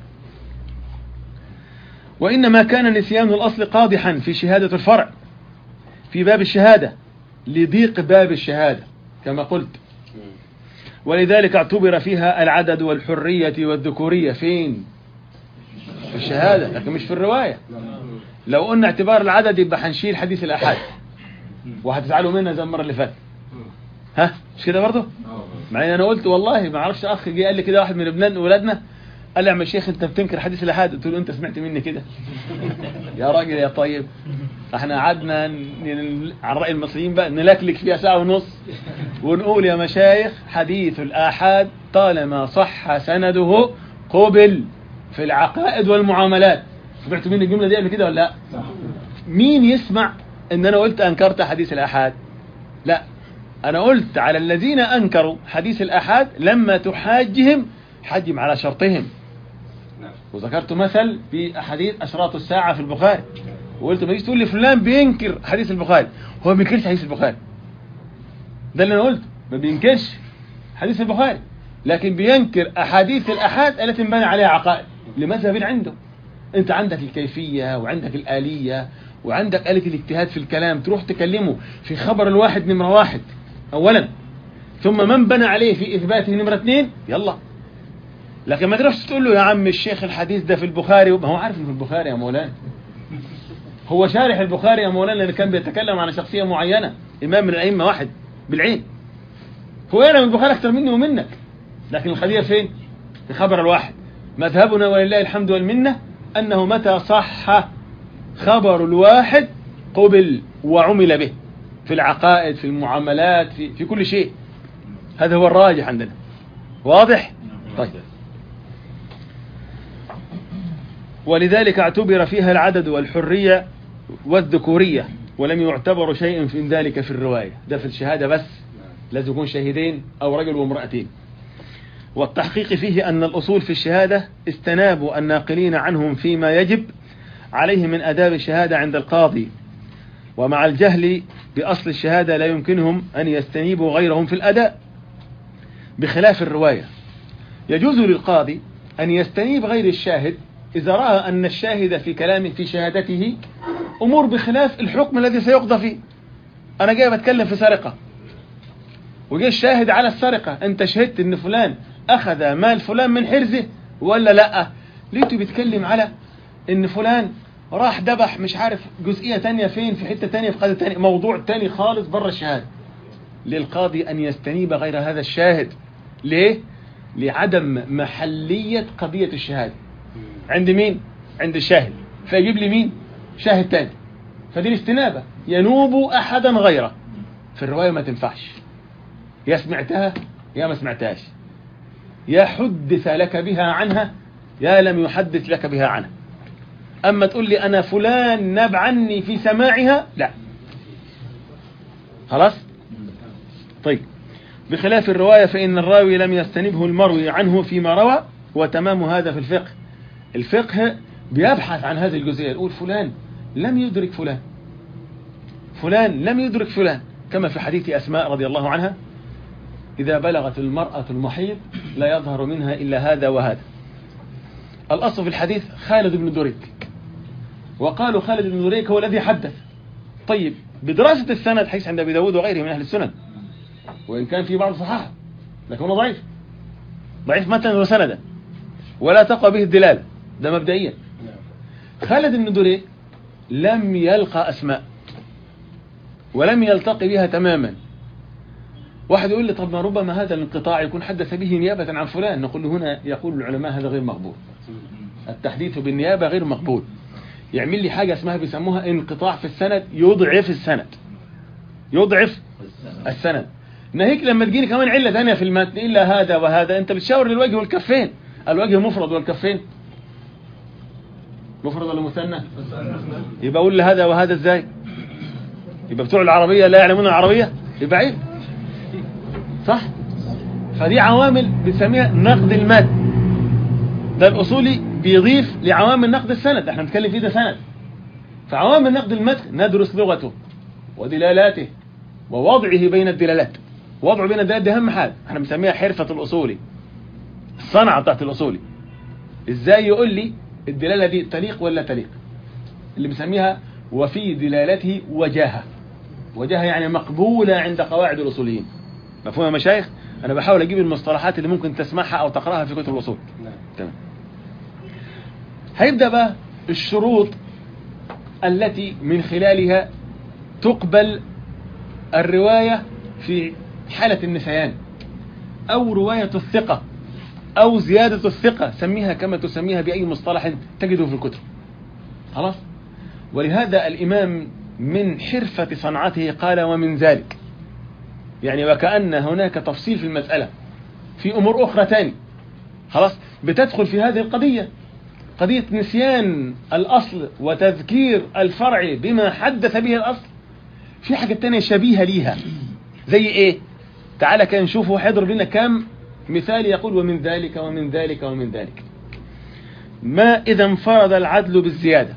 وإنما كان نسيان الأصل قادحا في شهادة الفرع في باب الشهادة لضيق باب الشهادة كما قلت، ولذلك اعتبر فيها العدد والحرية والذكورية. فين؟ في الشهادة، لكن مش في الرواية. لو قلنا اعتبار العدد يبقى هنشيل حديث الآحاد وهتزعلوا منها زي المرة اللي فاتت. ها مش كده برضه؟ مع ان انا قلت والله ما اعرفش، اخ جه قال لي كده واحد من ابنان ولادنا، قال لي يا عم الشيخ انت بتنكر حديث الآحاد. قلت له انت سمعت مني كده؟ يا راجل يا طيب، احنا قعدنا على رأي المصريين بقى نلكلك فيها ساعة ونص ونقول يا مشايخ حديث الآحاد طالما صح سنده قبل في العقائد والمعاملات. سمعتوا مني الجملة دي قبل كده ولا لا؟ مين يسمع ان انا قلت انكرت حديث الآحاد؟ لا، انا قلت على الذين انكروا حديث الآحاد لما تحاجهم حجم على شرطهم. وذكرت مثل في أحاديث أشراط الساعة في البخاري، وقلت ما يجي تقول لي فلان بينكر حديث البخاري، هو ما بينكرش حديث البخاري. ده اللي أنا قلت، ما بينكرش حديث البخاري، لكن بينكر أحاديث الآحاد التي انبنى عليها عقائد لمذهب عنده. أنت عندك الكيفية وعندك الآلية وعندك آلة الاجتهاد في الكلام، تروح تكلمه في خبر الواحد نمرة واحد أولا، ثم من بنى عليه في إثباته نمرة اثنين، يلا. لكن ما تروحش تقول له يا عم الشيخ الحديث ده في البخاري، ما هو عارف انه في البخاري يا مولانا، هو شارح البخاري يا مولانا اللي كان بيتكلم عن شخصية معينة، إمام من الأئمة واحد بالعين، هو يعلم البخاري أكثر مني ومنك، لكن القضية فين؟ في خبر الواحد. مذهبنا ولله الحمد والمنة أنه متى صح خبر الواحد قبل وعمل به في العقائد في المعاملات في كل شيء. هذا هو الراجح عندنا. واضح؟ طيب. ولذلك اعتبر فيها العدد والحرية والذكورية، ولم يعتبر شيء في ذلك في الرواية. ده في الشهادة بس، لازم يكون شهيدين أو رجل وامرأتين. والتحقيق فيه أن الأصول في الشهادة استنابوا الناقلين عنهم فيما يجب عليه من آداب الشهادة عند القاضي، ومع الجهل بأصل الشهادة لا يمكنهم أن يستنيبوا غيرهم في الأداء، بخلاف الرواية. يجوز للقاضي أن يستنيب غير الشاهد إذا رأى أن الشاهد في كلامه في شهادته أمور بخلاف الحكم الذي سيقضى فيه. أنا جاي بتكلم في سرقة، وجاء الشاهد على السرقة، أنت شهدت أن فلان أخذ مال فلان من حرزه ولا لأ؟ ليته بيتكلم على أن فلان راح دبح مش عارف جزئية تانية فين، في حتة تانية، في قضية تانية، موضوع تاني خالص بره الشهادة. للقاضي أن يستنيب غير هذا الشاهد. ليه؟ لعدم محلية قضية الشهادة عند مين؟ عند الشاهد، فيجيب لي مين؟ شاهد تاني. فدي الاستنابة، ينوب أحدا غيره. في الرواية ما تنفعش، يا سمعتها يا ما سمعتهاش، يا حدث لك بها عنها يا لم يحدث لك بها عنها. أما تقول لي أنا فلان ناب عني في سماعها، لا. خلاص؟ طيب. بخلاف الرواية فإن الراوي لم يستنبه المروي عنه فيما روى، وتمام هذا في الفقه. الفقه بيبحث عن هذه الجزئية، يقول فلان لم يدرك فلان، فلان لم يدرك فلان، كما في حديث أسماء رضي الله عنها: إذا بلغت المرأة المحيض لا يظهر منها إلا هذا وهذا. الأصل في الحديث خالد بن دريك، وقالوا خالد بن دريك هو الذي حدث. طيب، بدراسة السند حيث عند أبي داود وغيره من أهل السنن، وإن كان في بعض صحاح لكنه ضعيف، ضعيف متنا وسندا، ولا تقوى به الدلالة، ده مبدئيا. خالد بن دريك لم يلقى أسماء ولم يلتقي بها تماما. واحد يقول لي طب ما ربما هذا الانقطاع يكون حدث به نيابة عن فلان. نقول له هنا يقول العلماء هذا غير مقبول، التحديث بالنيابة غير مقبول. يعمل لي حاجة اسمها بيسموها انقطاع في السند، يضعف السند، يضعف السند. ناهيك لما تجيني كمان علة ثانية في المتن إلا هذا وهذا، أنت بتشاور للوجه والكفين. الوجه مفرد والكفين مفرد ولا مثنى؟ يبقى أقول لهذا وهذا إزاي؟ يبقى بتوع العربية لا يعلمون العربية، يبقى عيب، صح؟ فدي عوامل بنسميها نقد المتن. ده الأصولي بيضيف لعوامل نقد السند، احنا بنتكلم فيه ده سند. فعوامل نقد المتن ندرس لغته ودلالاته ووضعه بين الدلالات. وضعه بين الدلالات دي أهم حاجة، احنا بنسميها حرفة الأصولي، الصنعة بتاعت الأصولي. ازاي يقول لي الدلالة دي تليق ولا تليق، اللي بنسميها وفي دلالته وجاهة. وجاهة يعني مقبولة عند قواعد الأصوليين. مفهوم يا مشايخ؟ أنا بحاول أجيب المصطلحات اللي ممكن تسمعها أو تقرأها في كتب الأصول. تمام. هيبدأ بقى الشروط التي من خلالها تقبل الرواية في حالة النسيان أو رواية الثقة أو زيادة الثقة، سميها كما تسميها بأي مصطلح تجده في الكتب. خلاص. ولهذا الإمام من حرفة صنعته قال ومن ذلك، يعني وكأن هناك تفصيل في المسألة في أمور أخرى تاني خلاص بتدخل في هذه القضية، قضية نسيان الأصل وتذكير الفرع بما حدث به الأصل. في حاجة تانية شبيهة ليها زي إيه؟ تعالى كان نشوفه حضر بنا كام مثال يقول ومن ذلك ومن ذلك ومن ذلك. ما إذا انفرد العدل بالزيادة،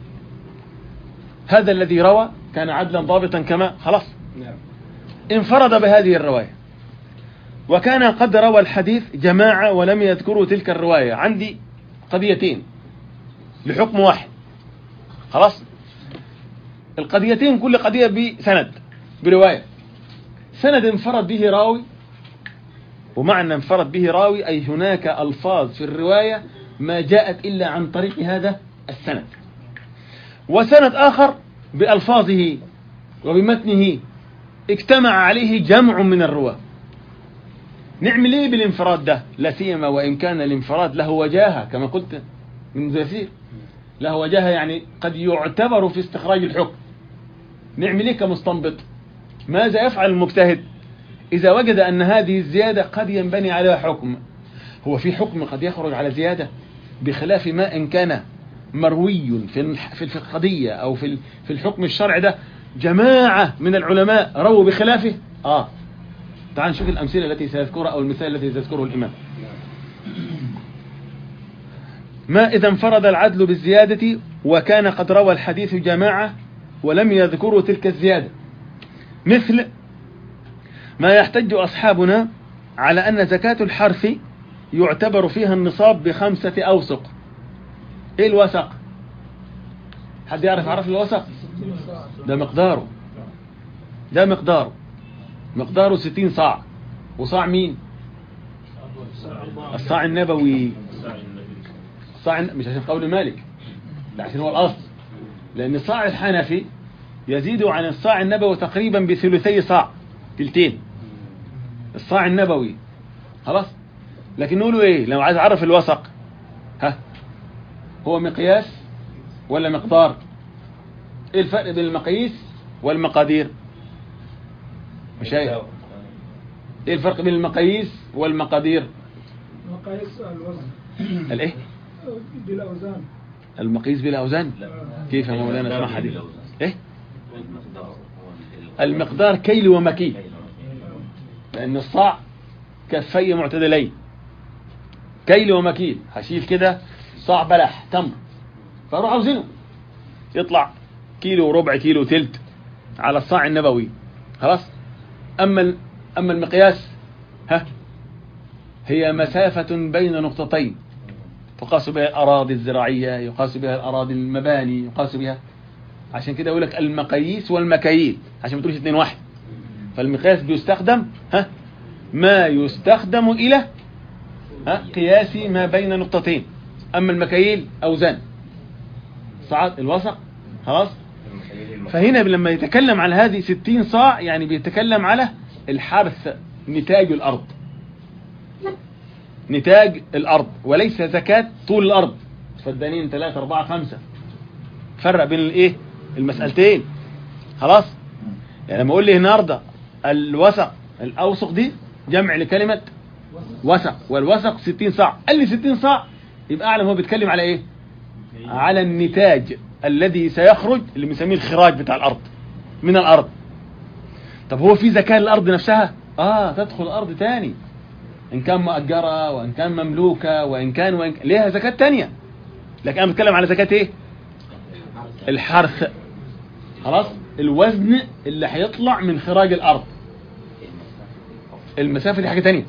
هذا الذي روى كان عدلا ضابطا كما خلاص انفرد بهذه الرواية، وكان قد روى الحديث جماعة ولم يذكروا تلك الرواية. عندي قضيتين لحكم واحد خلاص، القضيتين كل قضية بسند برواية، سند انفرد به راوي، ومعنى انفرد به راوي أي هناك ألفاظ في الرواية ما جاءت إلا عن طريق هذا السند، وسند آخر بألفاظه وبمتنه اجتمع عليه جمع من الرواة. نعمل ايه بالانفراد ده؟ لا سيما وإن كان الانفراد له وجاهة كما قلت من يسير، له وجاهة يعني قد يعتبر في استخراج الحكم. نعمل ايه كمستنبط؟ ماذا يفعل المجتهد إذا وجد أن هذه الزيادة قد ينبني عليها حكم؟ هو في حكم قد يخرج على زيادة بخلاف ما إن كان مروي في القضية أو في الحكم الشرعي ده جماعة من العلماء رووا بخلافه. تعال نشوف الأمثلة التي سيذكرها أو المثال الذي سيذكره الإمام. ما إذا انفرد العدل بالزيادة وكان قد روى الحديث جماعة ولم يذكروا تلك الزيادة، مثل ما يحتج أصحابنا على أن زكاة الحرث يعتبر فيها النصاب ب5 أوسق. إيه الوسق؟ حد يعرف الوسق؟ ده مقداره 60 صاع. وصاع مين؟ الصاع النبوي. الصاع مش عشان قول مالك، لا عشان هو الأصل، لأن الصاع الحنفي يزيد عن الصاع النبوي تقريبا ب2 صاع، تلتين الصاع النبوي خلاص. لكن نقوله ايه لو عايز اعرف الوسق؟ هو مقياس ولا مقدار؟ ايه الفرق بين المقاييس والمقادير؟ مش ايه الفرق بين المقاييس والمقادير؟ مقاييس الوزن الايه بالاوزان، المقياس بالاوزان. كيف يا مولانا اسمعها دي؟ ايه المقدار كيل ومكيل، لأن الصاع كفي معتدلين، كيل ومكيل. هشيل كده صاع بلح تمر فاروح اوزنه يطلع كيلو وربع كيلو تلت على الصاع النبوي خلاص. أما المقياس هي مسافة بين نقطتين تقاس بها الأراضي الزراعية، يقاس بها الأراضي المباني، يقاس بها. عشان كده يقول لك المقاييس والمكاييل عشان ما تقولش 2 واحد. فالمقياس بيستخدم ما يستخدم إلى قياس ما بين نقطتين، أما المكاييل أوزان صعد الوسق خلاص. فهنا لما يتكلم على هذه 60 صاع يعني بيتكلم على الحرث، نتاج الأرض، نتاج الأرض، وليس زكاة طول الأرض. فالدانين 3 4 5 فرق بين الايه المسألتين خلاص. يعني لما اقول لي النهارده الوسق الأوسق دي جمع لكلمة وسق، والوسق 60 صاع، قال لي 60 صاع يبقى أعلم هو بيتكلم على ايه؟ على النتاج الذي سيخرج اللي بنسميه الخراج بتاع الأرض من الأرض. طب هو في زكاة للأرض نفسها؟ تدخل الأرض تاني، إن كان مؤجرة وإن كان مملوكة وإن كان ليها زكاة تانية. لكن أنا بتكلم على زكاة ايه؟ الحرث خلاص، الوزن اللي هيطلع من خراج الأرض. المسافة دي حاجة تانية.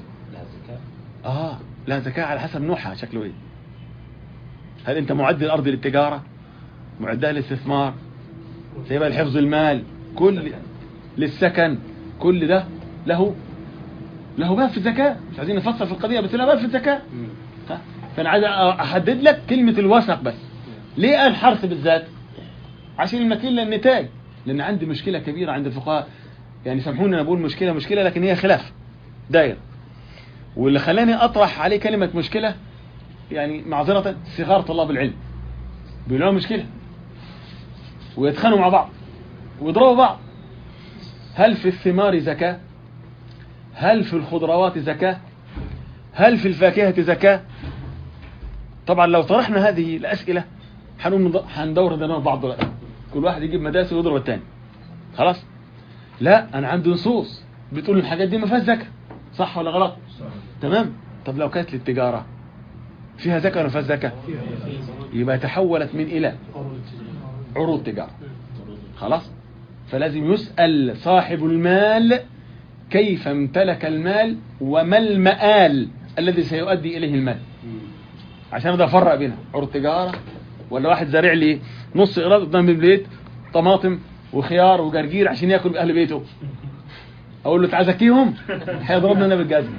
لا زكاة على حسب نوعها شكله ايه. هل انت معد الأرض للتجارة، معدها للاستثمار، سيبها لحفظ المال، كل للسكن، كل ده له له باب في الزكاة، مش عايزين نفصل في القضية بس له باب في الزكاة. فأنا عايز أحدد لك كلمة الوسق بس. ليه قال حرث بالذات؟ عشان المكيل للنتاج، لأن عندي مشكلة كبيرة عند الفقهاء، يعني سامحوني أنا بقول مشكلة لكن هي خلاف داير، واللي خلاني أطرح عليه كلمة مشكلة يعني معذرة صغار طلاب العلم بيقولوا مشكلة ويتخانوا مع بعض ويضربوا بعض. هل في الثمار زكاة؟ هل في الخضروات زكاة؟ هل في الفاكهة زكاة؟ طبعا لو طرحنا هذه الأسئلة هندور دماغ بعض دلوقتي، كل واحد يجيب مداسه ويضرب الثاني. خلاص؟ لا، أنا عندي نصوص بتقول الحاجات دي ما فيهاش زكاة، صح ولا غلط؟ تمام. طب لو كانت للتجارة فيها زكاة ولا ما فيهاش زكاة؟ يبقى تحولت من إلى عروض تجارة. خلاص؟ فلازم يسأل صاحب المال كيف امتلك المال وما المآل الذي سيؤدي إليه المال، عشان ده أفرق بينها عروض تجارة ولا واحد زارع لي نص إيراد قدام البيت طماطم وخيار وجرجير عشان ياكل بأهل بيته، أقول له تعال زكيهم هيضربنا أنا بالجزم.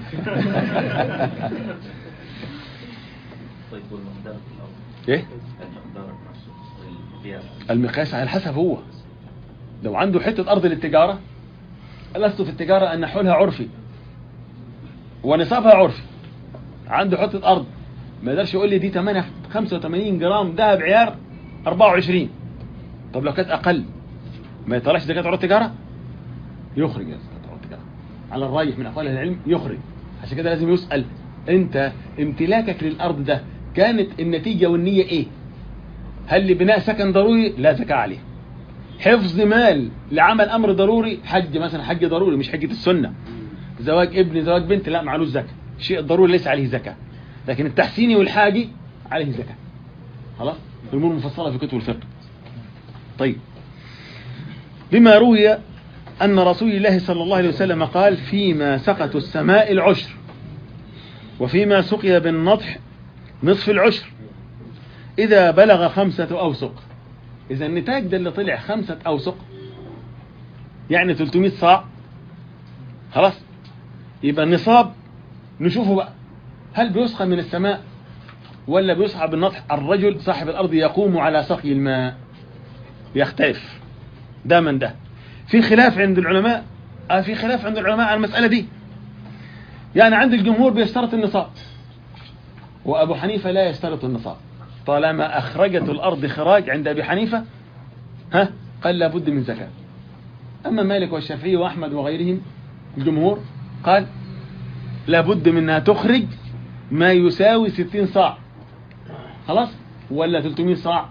طيب والمقدار إيه؟ المقياس على حسب هو لو عنده حتة أرض للتجارة، لست في التجارة أن حولها عرفي ونصابها عرفي، عنده حتة أرض ما يقدرش يقول لي دي 85 جرام ذهب عيار 24. طب لو كانت أقل ما يطلعش زكاة عروض تجارة؟ يخرج زكاة عروض تجارة على الراجح من أقوال العلم، يخرج. عشان كده لازم يسأل أنت امتلاكك للأرض ده كانت النتيجة والنية إيه؟ هل لبناء سكن ضروري؟ لا زكاة عليه. حفظ مال لعمل أمر ضروري، حج مثلا، حج ضروري مش حجة السنة، زواج ابن زواج بنت، لا معلوش زكاة، شيء ضروري ليس عليه زكاة، لكن التحسيني والحاجي عليه زكاة. خلاص؟ الأمور مفصلة في كتب الفقه. طيب، بما روي أن رسول الله صلى الله عليه وسلم قال فيما سقط السماء العشر وفيما سقي بالنضح نصف العشر إذا بلغ 5 أوسق. إذا النتاج ده اللي طلع 5 أوسق يعني 300 صاع، خلاص يبقى النصاب نشوفه بقى، هل بيسقى من السماء ولا بيسقى بالنضح؟ الرجل صاحب الأرض يقوم على سقي الماء، يختلف ده من ده. في خلاف عند العلماء، في خلاف عند العلماء على المسألة دي. يعني عند الجمهور بيشترط النصاب، وأبو حنيفة لا يشترط النصاب، طالما أخرجت الأرض خراج عند أبي حنيفة قال لابد من زكاة. أما مالك والشافعي وأحمد وغيرهم الجمهور قال لابد منها تخرج ما يساوي 60 صاع، خلاص، ولا 300 صاع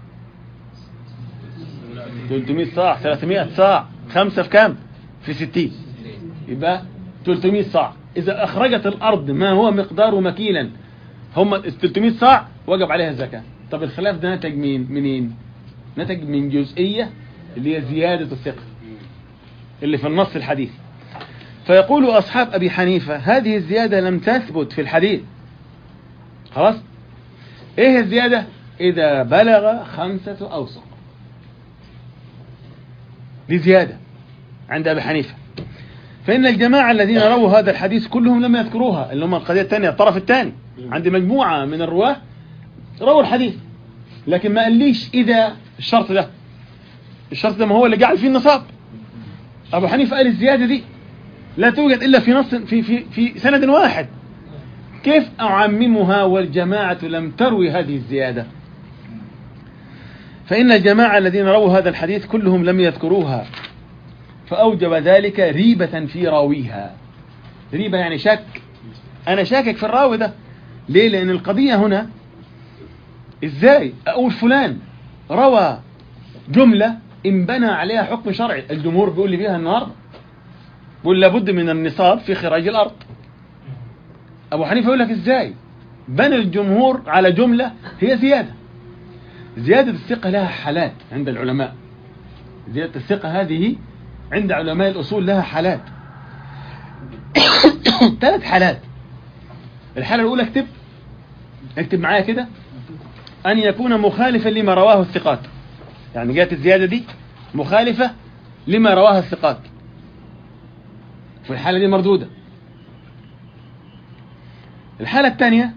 300 صاع 300 صاع 5 في كام؟ في 60، يبقى 300 صاع. إذا أخرجت الأرض ما هو مقداره مكيلا هم 300 صاع وجب عليها الزكاة. طب الخلاف ده نتج منين؟ نتج من جزئية اللي هي زيادة الثقة اللي في النص الحديث. فيقول أصحاب أبي حنيفة هذه الزيادة لم تثبت في الحديث. خلاص؟ إيه الزيادة؟ إذا بلغ 5 أوسق، دي زيادة عند أبي حنيفة. فإن الجماعة الذين رووا هذا الحديث كلهم لم يذكروها، اللي هم القضية الثانية الطرف الثاني، عندي مجموعة من الرواه رووا الحديث لكن ما قاليش إذا الشرط ده ما هو اللي جعل فيه النصاب. أبو حنيفة قال الزيادة دي لا توجد إلا في نص في سند واحد، كيف أعممها والجماعة لم تروي هذه الزيادة؟ فإن الجماعة الذين رووا هذا الحديث كلهم لم يذكروها، فأوجب ذلك ريبة في راويها. ريبة يعني شك، أنا شاكك في الراوي ده. ليه؟ لأن القضية هنا إزاي أقول فلان روى جملة انبنى عليها حكم شرعي، الجمهور بيقول لي فيها النهارده بيقول لابد من النصاب في خراج الأرض. أبو حنيفة يقول لك إزاي بنى الجمهور على جملة هي زيادة الثقة لها حالات عند العلماء. زيادة الثقة هذه عند علماء الأصول لها حالات 3 حالات. الحالة الأولى اكتب معايا كده، أن يكون مخالفا لما رواه الثقات، يعني جاءت الزيادة دي مخالفة لما رواه الثقات، في الحالة دي مردودة. الحالة الثانية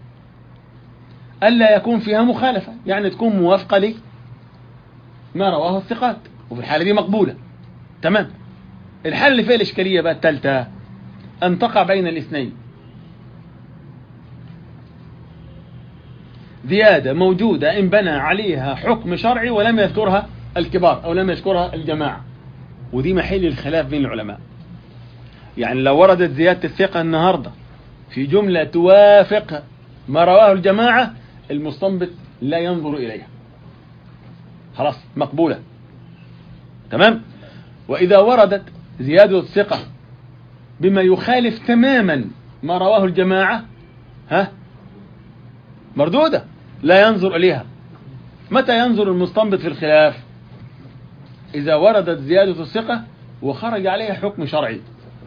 ألا يكون فيها مخالفة، يعني تكون موافقة لما رواه الثقات، وفي الحالة دي مقبولة. تمام. الحالة اللي فيها الإشكالية بقى الثالثة أن تقع بين الاثنين، زيادة موجودة إن بنى عليها حكم شرعي ولم يذكرها الكبار أو لم يذكرها الجماعة، ودي محل الخلاف بين العلماء. يعني لو وردت زيادة الثقة النهاردة في جملة توافق ما رواه الجماعة، المستنبط لا ينظر إليها، خلاص مقبولة. تمام. وإذا وردت زيادة الثقة بما يخالف تماما ما رواه الجماعة، مردودة، لا ينظر إليها. متى ينظر المستنبط في الخلاف؟ إذا وردت زيادة الثقة وخرج عليها حكم شرعي.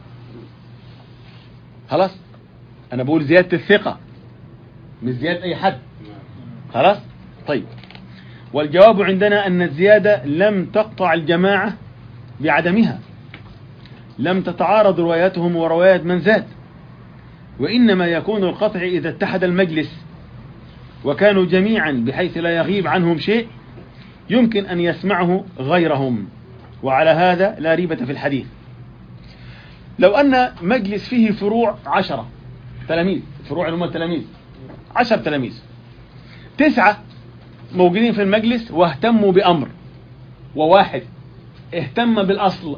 خلاص، أنا بقول زيادة الثقة مش زيادة أي حد. خلاص. طيب، والجواب عندنا أن الزيادة لم تقطع الجماعة بعدمها، لم تتعارض رواياتهم وروايات من زاد، وإنما يكون القطع إذا اتحد المجلس وكانوا جميعا بحيث لا يغيب عنهم شيء يمكن أن يسمعه غيرهم، وعلى هذا لا ريبة في الحديث. لو أن مجلس فيه فروع 10 تلاميذ، فروع هم التلاميذ 10 تلاميذ، 9 موجودين في المجلس واهتموا بأمر، وواحد اهتم بالأصل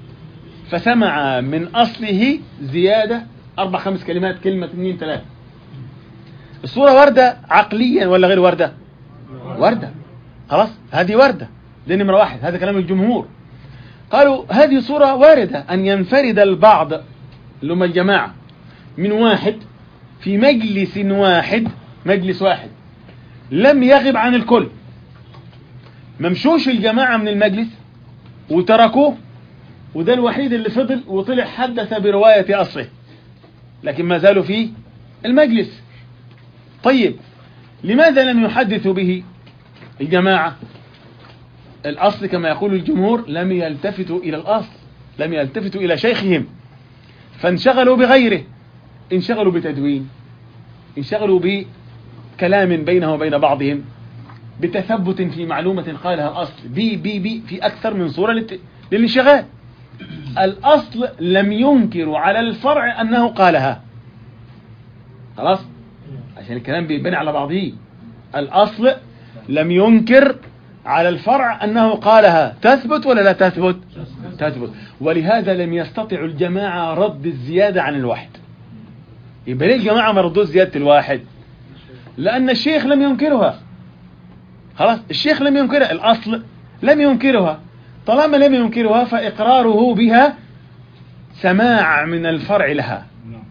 فسمع من أصله زيادة 4-5 كلمات، كلمة 2-3. الصورة وردة عقليا ولا غير وردة؟ وردة. خلاص، هذه وردة، دي نمرة 1. هذا كلام الجمهور. قالوا هذه صورة واردة أن ينفرد البعض اللي هم الجماعة من واحد في مجلس واحد، مجلس واحد لم يغب عن الكل، ممشوش الجماعة من المجلس وتركوه، وده الوحيد اللي فضل وطلع حدث برواية أصله، لكن ما زالوا في المجلس. طيب، لماذا لم يحدثوا به الجماعة؟ الأصل كما يقول الجمهور لم يلتفتوا إلى الأصل، لم يلتفتوا إلى شيخهم، فانشغلوا بغيره، انشغلوا بتدوين، انشغلوا بكلام بينه وبين بعضهم، بتثبت في معلومة قالها الأصل بي في أكثر من صورة للانشغال. الأصل لم ينكر على الفرع أنه قالها. خلاص، عشان الكلام بيبني على بعضه. الأصل لم ينكر على الفرع أنه قالها. تثبت ولا لا تثبت؟ تثبت. ولهذا لم يستطع الجماعة رد الزيادة عن الواحد. يبقى ليه الجماعة ما ردوا زيادة الواحد؟ لأن الشيخ لم ينكرها. خلاص، الشيخ لم ينكرها، الأصل لم ينكرها. طالما لم ينكرها فإقراره بها سماع من الفرع لها.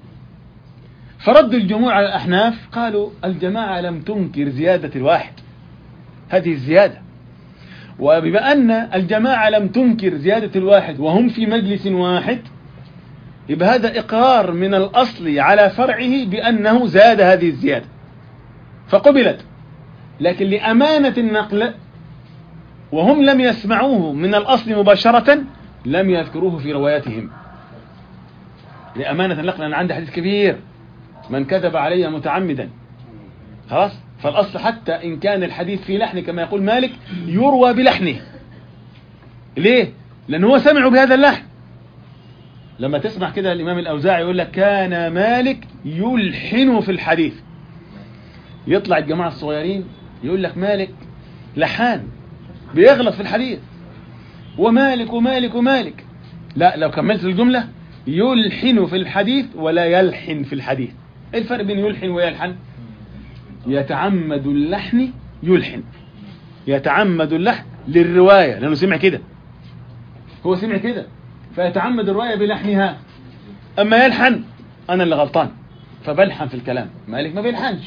فرد الجمهور على الأحناف قالوا الجماعة لم تنكر زيادة الواحد، هذه الزيادة. وبما أن الجماعة لم تنكر زيادة الواحد وهم في مجلس واحد، يبقى هذا إقرار من الأصل على فرعه بأنه زاد هذه الزيادة، فقبلت. لكن لأمانة النقل وهم لم يسمعوه من الأصل مباشرة لم يذكروه في رواياتهم. لأمانة النقل، أنا عندي حديث كبير من كذب علي متعمدا. خلاص، فالأصل حتى إن كان الحديث في لحن كما يقول مالك يروى بلحنه. ليه؟ لأنه هو سمعوا بهذا اللحن. لما تسمع كده الإمام الأوزاعي يقول لك كان مالك يلحن في الحديث، يطلع الجماعة الصغيرين يقول لك مالك لحان بيغلط في الحديث، ومالك ومالك ومالك. لا، لو كملت الجملة يلحن في الحديث ولا يلحن في الحديث. ايه الفرق بين يلحن ويلحن؟ يتعمد اللحن يلحن، يتعمد اللحن للرواية لأنه سمع كده، هو سمع كده فيتعمد الرواية بلحنها. أما يلحن أنا اللي غلطان فبلحن في الكلام. مالك ما بيلحنش.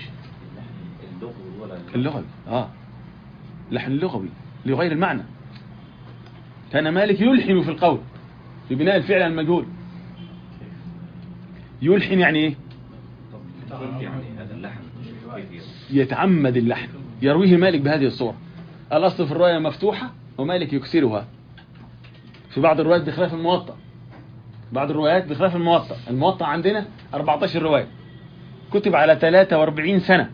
اللغوي لحن لغوي لغير المعنى. كان مالك يلحن في القول ببناء الفعل على المجهول. يلحن يعني ايه؟ يعني هذا اللحن يتعمد اللحن، يرويه مالك بهذه الصورة. الأصل في الرواية مفتوحة ومالك يكسرها. في بعض الروايات بخلاف الموطأ، بعض الروايات بخلاف الموطأ. الموطأ عندنا 14 رواية، كتب على 43 سنة.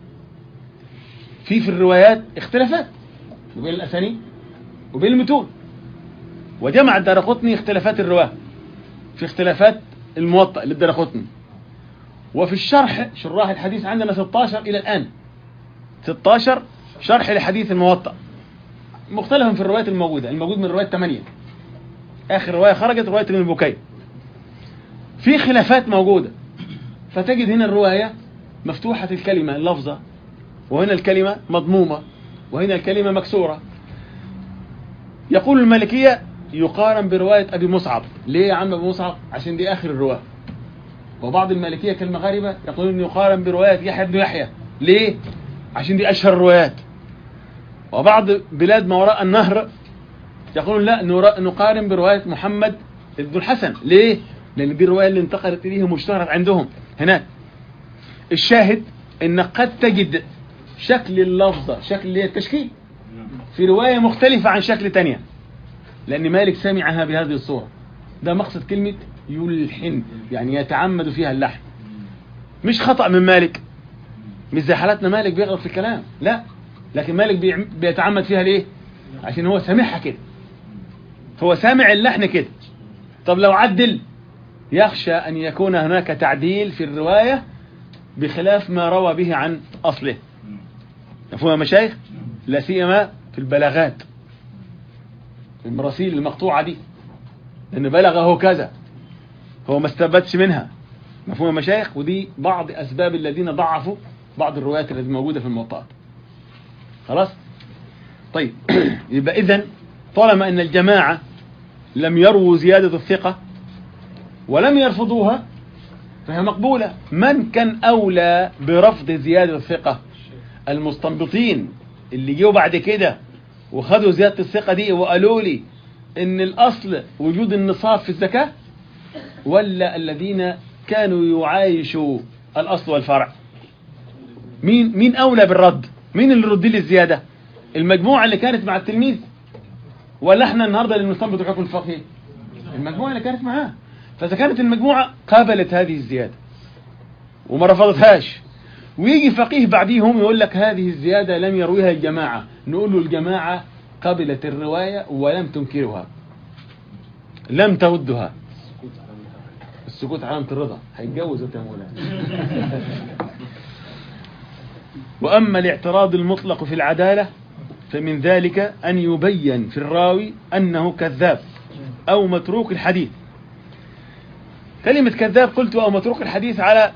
في الروايات اختلافات وبين الأسانيد وبين المتون. وجمع الدارقطني اختلافات الرواة في اختلافات الموطأ للدارقطني. وفي الشرح شراح الحديث عندنا 16 إلى الآن، 16 شرح لحديث الموطأ مختلفا في الروايات الموجودة. الموجود من الروايات 8، آخر رواية خرجت رواية ابن البكير. في خلافات موجودة، فتجد هنا الرواية مفتوحة الكلمة اللفظة، وهنا الكلمة مضمومة، وهنا الكلمة مكسورة. يقول المالكية يقارن برواية أبي مصعب. ليه يا عم أبي مصعب؟ عشان دي آخر الرواية. وبعض المالكية كالمغاربة يقولون يقارن برواية يحيى بن يحيى. ليه؟ عشان دي أشهر الروايات. وبعض بلاد ما وراء النهر يقولون لا، نقارن برواية محمد بن الحسن. ليه؟ لأن دي الرواية اللي انتقلت إليه مشتهرة عندهم هناك. الشاهد إن قد تجد شكل اللفظة، شكل التشكيل في رواية مختلفة عن شكل تانية، لأن مالك سمعها بهذه الصورة. ده مقصد كلمة يلحن، يعني يتعمد فيها اللحن، مش خطأ من مالك، مش زي حالتنا مالك بيغلط في الكلام، لا، لكن مالك بيتعمد فيها ليه؟ عشان هو سامعها كده، هو سامع اللحن كده. طب لو عدل يخشى أن يكون هناك تعديل في الرواية بخلاف ما روى به عن أصله. مفهوم يا مشايخ؟ لا سيما في البلاغات، المراسيل المقطوعة دي، لأن بلغه كذا، هو ما استبدش منها. مفهوم يا مشايخ؟ ودي بعض أسباب الذين ضعفوا بعض الروايات التي موجودة في الموطئات. خلاص؟ طيب يبقى إذن طالما أن الجماعة لم يروا زيادة الثقة ولم يرفضوها فهي مقبولة. من كان أولى برفض زيادة الثقة؟ المستنبطين اللي جيوا بعد كده وخدوا زيادة الثقة دي وقالوا لي إن الأصل وجود النصاب في الزكاة، ولا الذين كانوا يعايشوا الأصل والفرع؟ مين أولى بالرد؟ مين اللي رد لي الزيادة؟ المجموعة اللي كانت مع التلميذ، ولا احنا النهاردة اللي بنستنبط الحكم الفقهي؟ المجموعة اللي كانت معاه. فإذا كانت المجموعة قابلت هذه الزيادة وما رفضتهاش، ويجي فقيه بعديهم يقول لك هذه الزيادة لم يرويها الجماعة، نقول له الجماعة قبلت الرواية ولم تنكرها، لم تردها. السكوت علامة الرضا، هيتجوز يا مولانا. وأما الاعتراض المطلق في العدالة فمن ذلك أن يبين في الراوي أنه كذاب أو متروك الحديث. كلمة كذاب قلت أو متروك الحديث على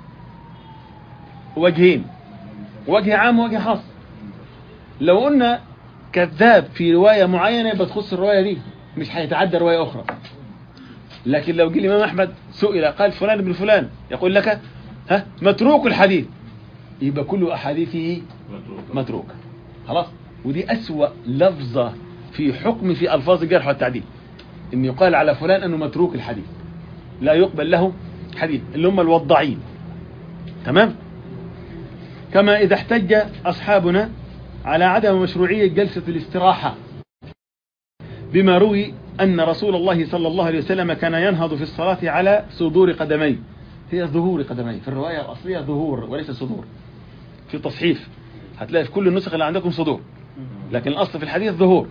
وجهين، وجه عام ووجه خاص. لو قلنا كذاب في رواية معينة يبقى تخص الرواية دي، مش هيتعدى رواية أخرى. لكن لو جه الإمام أحمد سئل قال فلان ابن فلان، يقول لك متروك الحديث، يبقى كل أحاديثه متروكة. خلاص؟ ودي أسوأ لفظة في حكم في ألفاظ الجرح والتعديل، إن يقال على فلان أنه متروك الحديث، لا يقبل له حديث، اللي هم الوضاعين. تمام؟ كما إذا احتج أصحابنا على عدم مشروعية جلسة الاستراحة بما روي أن رسول الله صلى الله عليه وسلم كان ينهض في الصلاة على صدور قدميه. هي ظهور قدميه، في الرواية الأصلية ظهور وليس صدور. في تصحيف هتلاقي في كل النسخ اللي عندكم صدور، لكن الأصل في الحديث ظهور.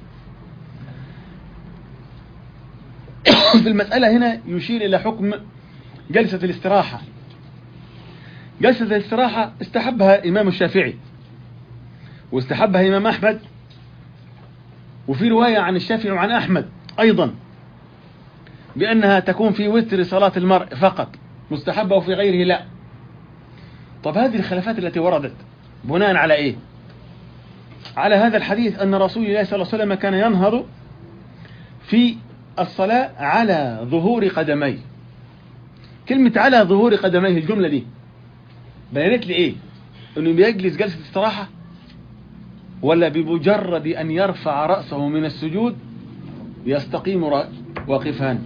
في المسألة هنا يشير إلى حكم جلسة الاستراحة. جلسة الاستراحة استحبها إمام الشافعي واستحبها إمام أحمد، وفي رواية عن الشافعي وعن أحمد أيضا بأنها تكون في وتر صلاة المرء فقط مستحبة وفي غيره لا. طب هذه الخلافات التي وردت بناء على إيه؟ على هذا الحديث أن رسول الله صلى الله عليه وسلم كان ينهض في الصلاة على ظهور قدميه. كلمة على ظهور قدميه، الجملة دي بينت لي إيه؟ أنه بيجلس جلسة استراحة، ولا بمجرد أن يرفع رأسه من السجود يستقيم واقفا؟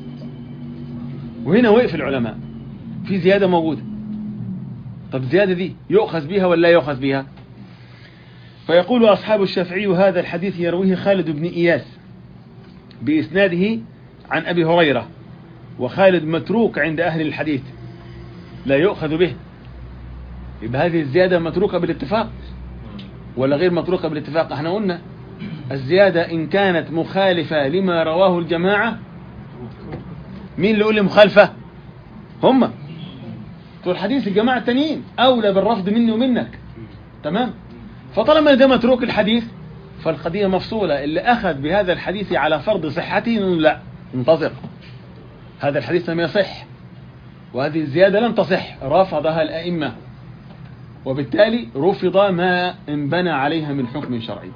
وهنا وقف العلماء في زيادة موجودة. طب الزيادة دي يؤخذ بها ولا يؤخذ بها؟ فيقول أصحاب الشافعي هذا الحديث يرويه خالد بن إياس بإسناده عن أبي هريرة، وخالد متروك عند أهل الحديث لا يؤخذ به. يبقى هذه الزيادة متروكة بالاتفاق ولا غير متروكة بالاتفاق؟ احنا قلنا الزيادة إن كانت مخالفة لما رواه الجماعة، مين اللي يقول لي مخالفة؟ هم طول حديث الجماعة التانيين أولى بالرفض مني ومنك. تمام؟ فطالما ده متروك الحديث فالقضية مفصولة. اللي أخذ بهذا الحديث على فرض صحته نقول لا، انتظر، هذا الحديث لم يصح وهذه الزيادة لم تصح، رفضها الأئمة، وبالتالي رفض ما انبنى عليها من حكم شرعي.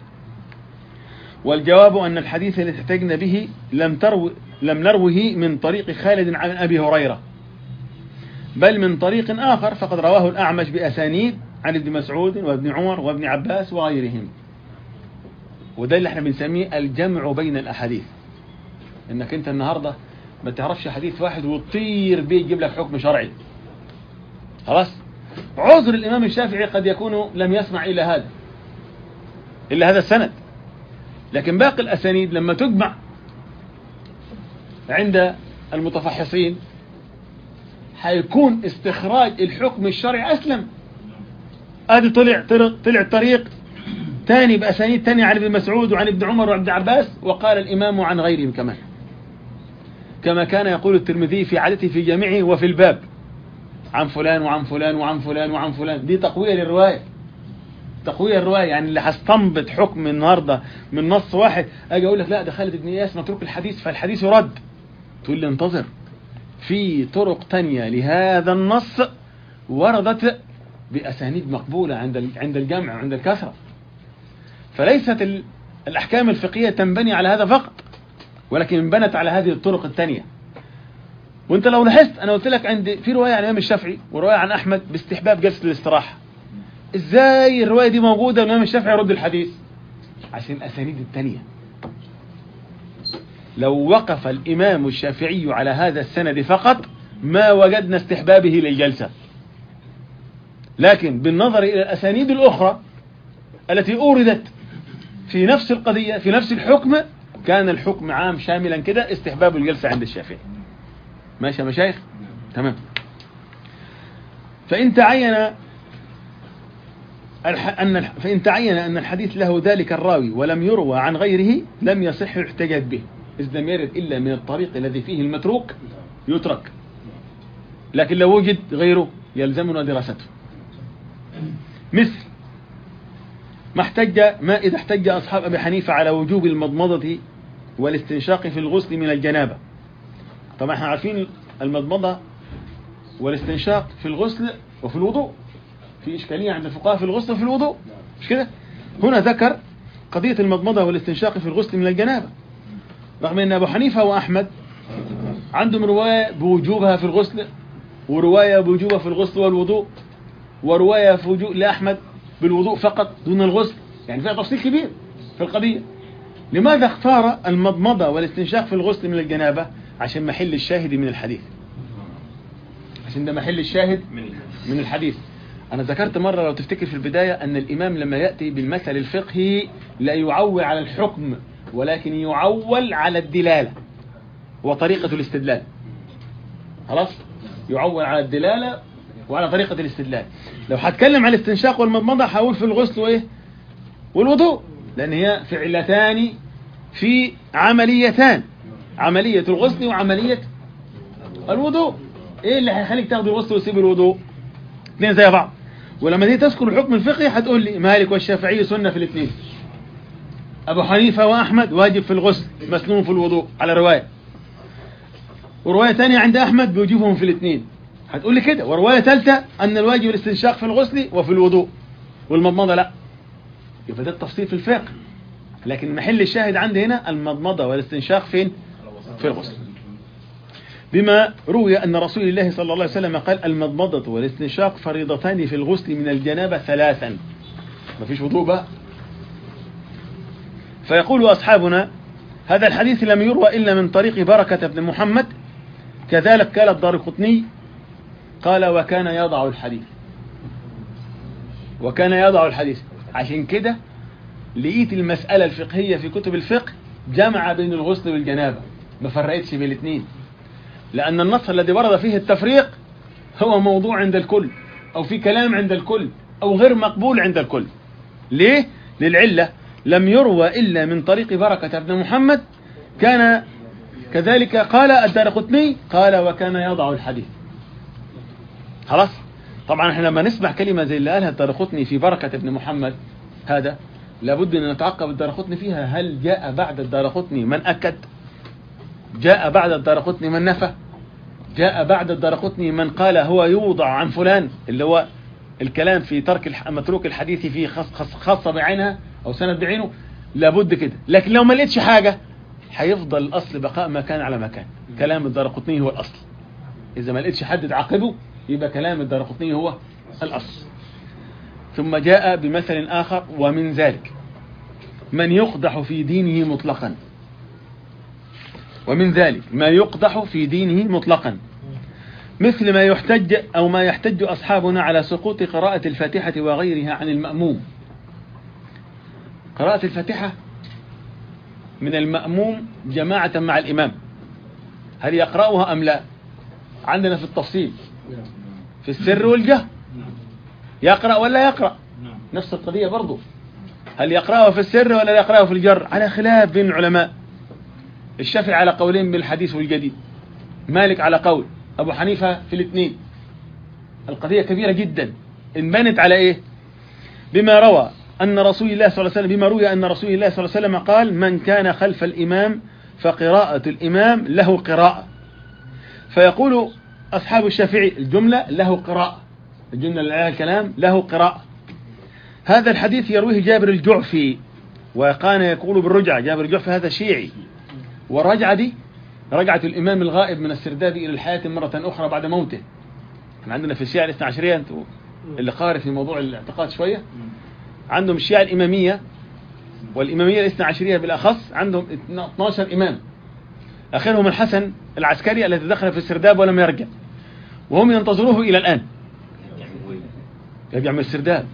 والجواب أن الحديث الذي احتجنا به لم نروه من طريق خالد عن أبي هريرة، بل من طريق آخر فقد رواه الأعمش بأسانيد عن ابن مسعود وابن عمر وابن عباس وغيرهم. وده اللي احنا بنسميه الجمع بين الأحاديث، انك انت النهاردة ما تعرفش حديث واحد وتطير بيه يجيب لك حكم شرعي. خلاص، عذر الإمام الشافعي قد يكون لم يسمع إلا هذا السند، لكن باقي الأسانيد لما تجمع عند المتفحصين هيكون استخراج الحكم الشرعي أسلم. ادي طلع طريق تاني بأسانيد تاني عن ابن مسعود وعن ابن عمر وعن ابن عباس، وقال الإمام عن غيرهم كمان، كما كان يقول الترمذي في عادته في جامعه وفي الباب عن فلان وعن فلان وعن فلان وعن فلان. دي تقوية للرواية، تقوية الرواية. يعني اللي هستنبط حكم النهاردة من نص واحد اجي اقول لك لا ده خالد بن اياس متروك الحديث فالحديث يرد، تقول لي انتظر، في طرق تانية لهذا النص وردت بأسانيد مقبولة عند الجمع وعند الكثرة. فليست الأحكام الفقهية تنبني على هذا فقط، ولكن انبنت على هذه الطرق التانية. وانت لو لاحظت انا قلت لك عندي في رواية عن الإمام الشافعي ورواية عن أحمد باستحباب جلسة الاستراحة. ازاي الرواية دي موجودة والإمام الشافعي يرد الحديث؟ عشان الأسانيد التانية. لو وقف الإمام الشافعي على هذا السند فقط ما وجدنا استحبابه للجلسة، لكن بالنظر إلى الأسانيد الأخرى التي أوردت في نفس القضية في نفس الحكم كان الحكم عام شاملا كده، استحباب الجلسة عند الشافعي. ماشي يا مشايخ؟ تمام. فإن تعين أن الحديث له ذلك الراوي ولم يروى عن غيره لم يصح الاحتجاج به، إذ لم يرد إلا من الطريق الذي فيه المتروك يترك، لكن لو وجد غيره يلزمنا دراسته. مثل ما إذا احتج أصحاب أبي حنيفة على وجوب المضمضة والاستنشاق في الغسل من الجنابة. طبعا احنا عارفين المضمضة والاستنشاق في الغسل وفي الوضوء، في إشكالية عند الفقهاء في الغسل وفي الوضوء، مش كده؟ هنا ذكر قضية المضمضة والاستنشاق في الغسل من الجنابة، رغم أن أبو حنيفة وأحمد عندهم رواية بوجوبها في الغسل ورواية بوجوبها في الغسل والوضوء ورواية في وجوب لأحمد بالوضوء فقط دون الغسل، يعني فيها تفصيل كبير في القضية. لماذا اختار المضمضة والاستنشاق في الغسل من الجنابة؟ عشان محل الشاهد من الحديث، عشان ده محل الشاهد من الحديث. أنا ذكرت مرة لو تفتكر في البداية أن الإمام لما يأتي بالمثل الفقهي لا يعول على الحكم ولكن يعول على الدلالة وطريقة الاستدلال. خلاص، يعول على الدلالة وعلى طريقة الاستدلال. لو هتكلم عن الاستنشاق والمضمضة هقول في الغسل وإيه والوضوء، لأن هي فعلتان في عمليتان، عملية الغسل وعملية الوضوء. إيه اللي هيخليك تاخد الغسل وتسيب الوضوء؟ اثنين زي بعض. ولما تيجي تذكر الحكم الفقهي هتقول لي مالك والشافعي سنة في الاثنين، أبو حنيفة وأحمد واجب في الغسل مسنون في الوضوء على رواية، ورواية ثانية عند أحمد بيوجبهم في الاثنين، هتقول لي كده. ورواية ثالثة أن الواجب الاستنشاق في الغسل وفي الوضوء والمضمضة لا. يبقى ده التفصيل في الفقه، لكن محل الشاهد عندي هنا المضمضة والاستنشاق فين؟ في الغسل. بما روي أن رسول الله صلى الله عليه وسلم قال المضمضة والاستنشاق فريضتان في الغسل من الجنابة ثلاثا، ما فيش وضوء بقى. فيقول أصحابنا هذا الحديث لم يروى إلا من طريق بركة بن محمد، كذلك قال الدارقطني قال وكان يضع الحديث، وكان يضع الحديث. عشان كده لقيت المسألة الفقهية في كتب الفقه جمع بين الغسل والجنابة، ما فرقتش بين الاثنين، لأن النص الذي ورد فيه التفريق هو موضوع عند الكل، أو في كلام عند الكل أو غير مقبول عند الكل. ليه؟ للعلة لم يروى إلا من طريق بركة بن محمد، كان كذلك قال الدارقطني قال وكان يضع الحديث. خلاص. طبعا احنا لما نسمع كلمة زي اللي قالها الدارقطني في بركة بن محمد هذا لابد أن نتعقب الدارقطني فيها. هل جاء بعد الدارقطني من أكد؟ جاء بعد الدارقطني من نفى؟ جاء بعد الدارقطني من قال هو يوضع عن فلان، اللي هو الكلام في ترك متروك الحديث فيه خاصة بعينها أو سند بعينه؟ لابد كده. لكن لو ما لقيتش حاجة هيفضل الأصل بقاء ما كان على مكان، كلام الدارقطني هو الأصل. إذا ما لقيتش حد تعقبه يبقى كلام الدارقطني هو الأصل. ثم جاء بمثل آخر: ومن ذلك من يقدح في دينه مطلقا. ومن ذلك ما يقدح في دينه مطلقا مثل ما يحتج أو ما يحتج أصحابنا على سقوط قراءة الفاتحة وغيرها عن المأموم. قراءة الفاتحة من المأموم جماعة مع الإمام، هل يقرأها أم لا؟ عندنا في التفصيل في السر والجهر، يقرأ ولا يقرأ؟ نفس القضية برضو، هل يقرأها في السر ولا يقرأها في الجهر؟ على خلاف بين العلماء. الشافعي على قولين بالحديث والجديد، مالك على قول، أبو حنيفة في الاثنين. القضية كبيرة جدا، انبنت على إيه؟ بما روى أن رسول الله صلى الله عليه وسلم، بما روي أن رسول الله صلى الله عليه وسلم قال: من كان خلف الإمام فقراءة الإمام له قراءة. فيقول أصحاب الشافعي الجملة له قراءة، الجملة اللي عليها الكلام له قراءة. هذا الحديث يرويه جابر الجعفي، وكان يقول بالرجعة. جابر الجعفي هذا شيعي، والرجعة دي رجعة الإمام الغائب من السرداب إلى الحياة مرة أخرى بعد موته. احنا عندنا في الشيعة الاثنى عشرية، انتوا اللي قارئ في موضوع الاعتقاد شوية، عندهم الشيعة الإمامية والإمامية الاثنى عشرية بالأخص، عندهم 12 إمام، آخرهم الحسن العسكري الذي دخل في السرداب ولم يرجع، وهم ينتظروه إلى الآن. يرجع من السرداب.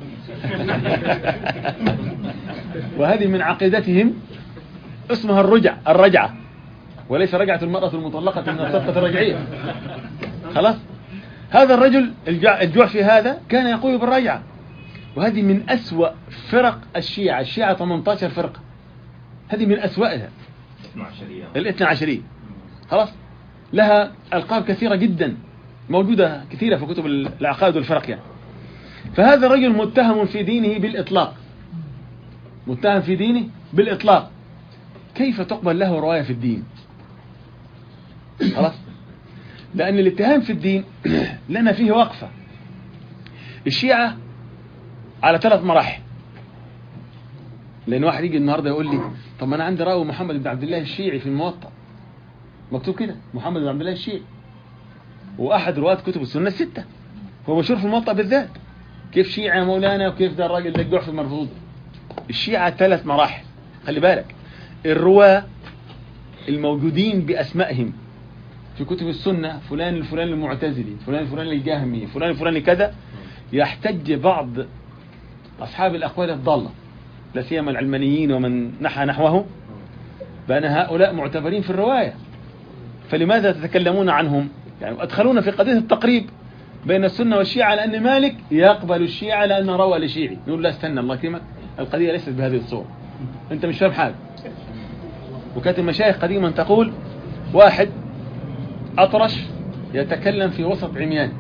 وهذه من عقيدتهم، اسمها الرجعة، وليس رجعة المرأة المطلقة من الصفقة الرجعية. خلاص. هذا الرجل الجعفي هذا كان يقول بالرجعة، وهذه من أسوأ فرق الشيعة. الشيعة 18 فرقة، هذه من أسوأها الاثنى عشرية. خلاص. لها ألقاب كثيرة جدا موجودة كثيرة في كتب العقائد والفرق يعني. فهذا الرجل متهم في دينه بالإطلاق، متهم في دينه بالإطلاق. كيف تقبل له رواية في الدين؟ خلاص. لأن الاتهام في الدين لنا فيه وقفة. الشيعة على 3 مراحل. لأن واحد يجي النهاردة يقول لي: طب ما أنا عندي راوي محمد بن عبد الله الشيعي في الموطأ، مكتوب كده محمد بن عبد الله الشيعي، وأحد رواة كتب السنة 6، هو مشهور في الموطأ بالذات. كيف شيعة يا مولانا؟ وكيف ده الراجل ده الجعفي مرفوض؟ الشيعة 3 مراحل، خلي بالك. الرواة الموجودين بأسمائهم في كتب السنة، فلان الفلاني المعتزلي، فلان الفلاني الجهمي، فلان الفلاني كذا، يحتج بعض أصحاب الأقوال الضالة، لا سيما العلمانيين ومن نحى نحوه، بأن هؤلاء معتبرين في الرواية. فلماذا تتكلمون عنهم؟ يعني أدخلونا في قضية التقريب بين السنة والشيعة، لأن مالك يقبل الشيعة لأنه روى لشيعي. نقول لا استنى الله يكرمك، القضية ليست بهذه الصورة، أنت مش فاهم حاجة. وكانت المشايخ قديما تقول: واحد أطرش يتكلم في وسط عميان،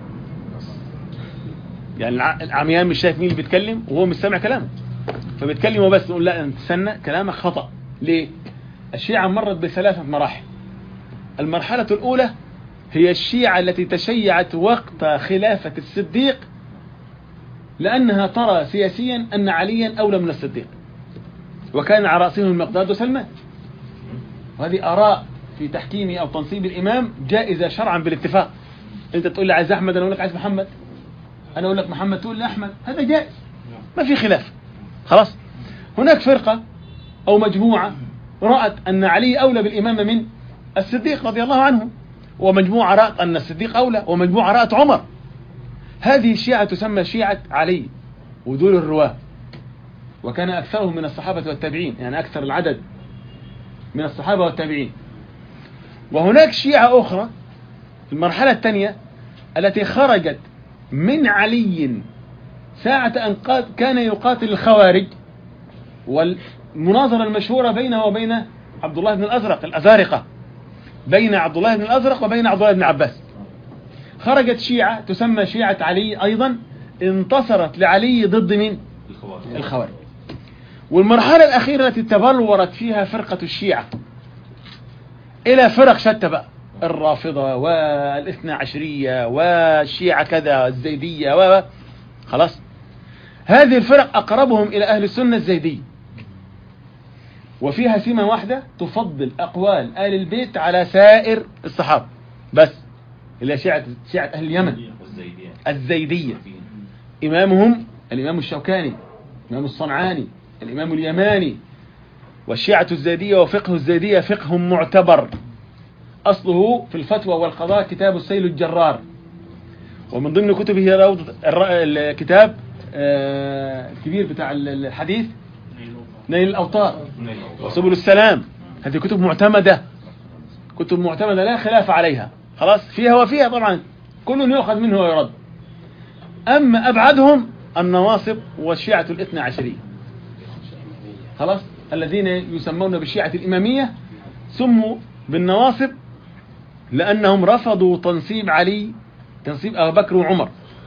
يعني العميان مش شايف مين اللي بيتكلم وهو مش سامع كلامه، فبيتكلم وبس. نقول لا انت استنى، كلامك خطأ. ليه؟ الشيعة مرت ب3 مراحل. المرحلة الأولى هي الشيعة التي تشيعت وقت خلافة الصديق، لأنها ترى سياسيا أن عليا أولى من الصديق، وكان على رأسهم المقداد وسلمان. وهذه آراء في تحكيم أو تنصيب الإمام جائزة شرعا بالاتفاق. أنت تقول لي عايز أحمد، أنا أقول لك عايز محمد، أنا أقول لك محمد تقول لي أحمد، هذا جائز، ما في خلاف. خلاص. هناك فرقة أو مجموعة رأت أن علي أولى بالإمامة من الصديق رضي الله عنه، ومجموعة رأت أن الصديق أولى، ومجموعة رأت عمر. هذه الشيعة تسمى شيعة علي، ودول الرواة، وكان أكثرهم من الصحابة والتابعين، يعني أكثر العدد من الصحابة والتابعين. وهناك شيعة أخرى في المرحلة الثانية التي خرجت من علي ساعة أن كان يقاتل الخوارج، والمناظرة المشهورة بينه وبين عبد الله بن الأزرق، الأزارقة، بين عبد الله بن الأزرق وبين عبد الله بن عباس. خرجت شيعة تسمى شيعة علي أيضا، انتصرت لعلي ضد من؟ الخوارج. والمرحلة الأخيرة التي تبلورت فيها فرقة الشيعة إلى فرق شتى بقى، الرافضة والاثنى عشرية والشيعة كذا الزيدية خلاص. هذه الفرق أقربهم إلى أهل السنة الزيدية، وفيها سمة واحدة تفضل أقوال آل البيت على سائر الصحابة بس، اللي هي شيعة أهل اليمن الزيدية. إمامهم الإمام الشوكاني، الإمام الصنعاني، الإمام اليماني. والشيعة الزيدية وفقه الزيدية فقه معتبر، أصله في الفتوى والقضاء كتاب السيل الجرار، ومن ضمن كتبه روضة الكتاب الكبير بتاع الحديث نيل الأوطار وسبل السلام. هذه كتب معتمدة، كتب معتمدة لا خلاف عليها، خلاص فيها وفيها طبعا كل يؤخذ منه ويرد. أما أبعدهم النواصب والشيعة الاثنى عشرية، خلاص، الذين يسمون بالشيعة الإمامية سموا بالنواصب لأنهم رفضوا تنصيب علي، تنصيب أبو بكر وعمر.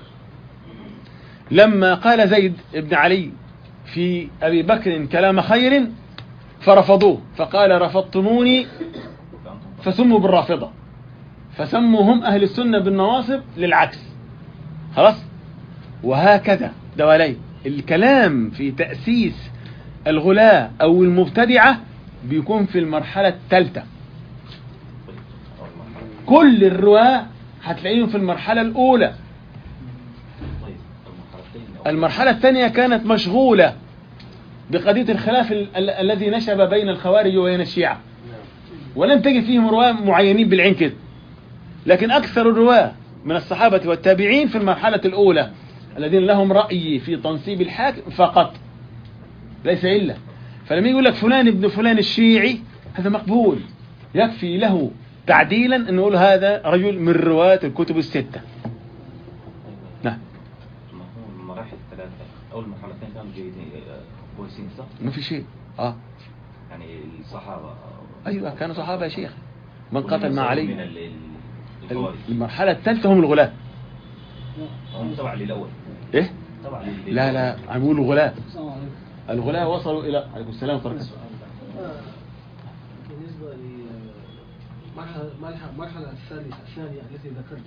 لما قال زيد بن علي في أبي بكر كلام خير فرفضوه، فقال رفضتموني فسموا بالرافضة، فسموا هم أهل السنة بالنواصب للعكس، خلاص. وهكذا دوالي الكلام في تأسيس الغلاة أو المبتدعة بيكون في المرحلة الثالثة. كل الرواة هتلاقيهم في المرحلة الأولى. المرحلة الثانية كانت مشغولة بقضية الخلاف الذي نشب بين الخوارج وبين الشيعة، ولم تجد فيهم رواة معينين بالعين كده. لكن أكثر الرواة من الصحابة والتابعين في المرحلة الأولى الذين لهم رأي في تنصيب الحاكم فقط، ليس إلا. فلما يقول لك فلان ابن فلان الشيعي هذا مقبول، يكفي له تعديلا أن نقول هذا رجل من رواة الكتب الستة. نعم. المراحل الثلاثة أو المرحلتين كانوا جيدين كويسين صح؟ ما في شيء. يعني الصحابة. أيوة كانوا صحابة يا شيخ. من قتل مع علي. من المرحلة الثالثة هم الغلاة. هم تبع للأول. إيه؟ تبع لا عم يقولوا الغلاة. الغلاة وصلوا إلى عليكم السلام ورحمة الله. بالنسبة للمرحلة الثانية التي ذكرت،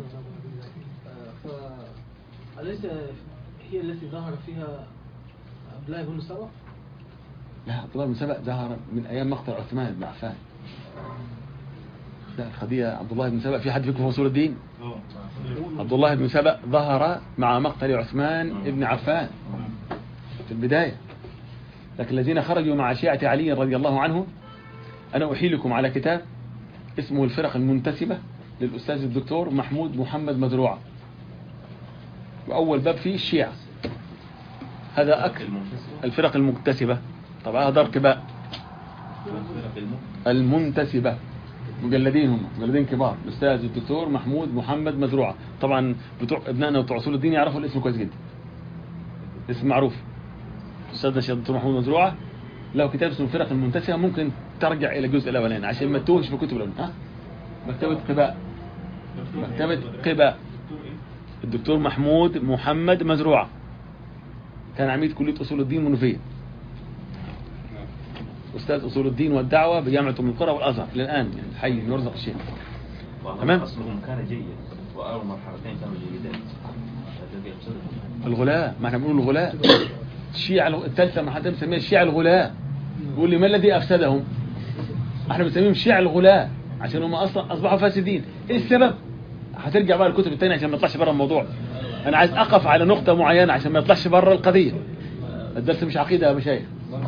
فأليس هي التي ظهر فيها عبد الله بن سبأ؟ لا، عبد الله بن سبأ ظهر من أيام مقتل عثمان بن عفان. لا، القضية عبد الله بن سبأ في حد فيكم في أصول الدين؟ عبد الله بن سبأ ظهر مع مقتل عثمان بن عفان في البداية. لكن الذين خرجوا مع شيعة علي رضي الله عنه، أنا أحيلكم على كتاب اسمه الفرق المنتسبة للأستاذ الدكتور محمود محمد مزروعة، وأول باب فيه الشيعة. هذا الفرق المنتسبة، طبعا هذا اركباء المنتسبة، مجلدين، هم مجلدين كبار، الأستاذ الدكتور محمود محمد مزروعة. طبعا بتوع ابنائنا وبتوع أصول الدين يعرفوا الاسم كويس جدا، اسم معروف. أستاذنا الشيخ الدكتور محمود مزروعة له كتاب اسمه الفرق المنتسبة، ممكن ترجع إلى الجزء الأولاني عشان ما تتوهش في كتب الأولاني. مكتبة قباء، مكتبة قباء، الدكتور محمود محمد مزروعة كان عميد كلية أصول الدين منوفية، أستاذ أصول الدين والدعوة بجامعة أم القرى والأزهر للآن، يعني الحي يرزق الشيخ. تمام. أصلهم كان جيد وأول مرحلتين كانوا جيدين. الغلاة، ما احنا بنقول الغلاة. الشيعة الثالثة ما حدا بنسميها الشيعة الغلاة. يقول لي ما الذي أفسدهم؟ احنا بنسميهم الشيعة الغلاة عشان هم أصلا أصبحوا فاسدين. إيه السبب؟ هترجع بقى الكتب الثانية عشان ما يطلعش بره الموضوع. أنا عايز أقف على نقطة معينة عشان ما يطلعش بره القضية. الدرس مش عقيدة يا مشايخ.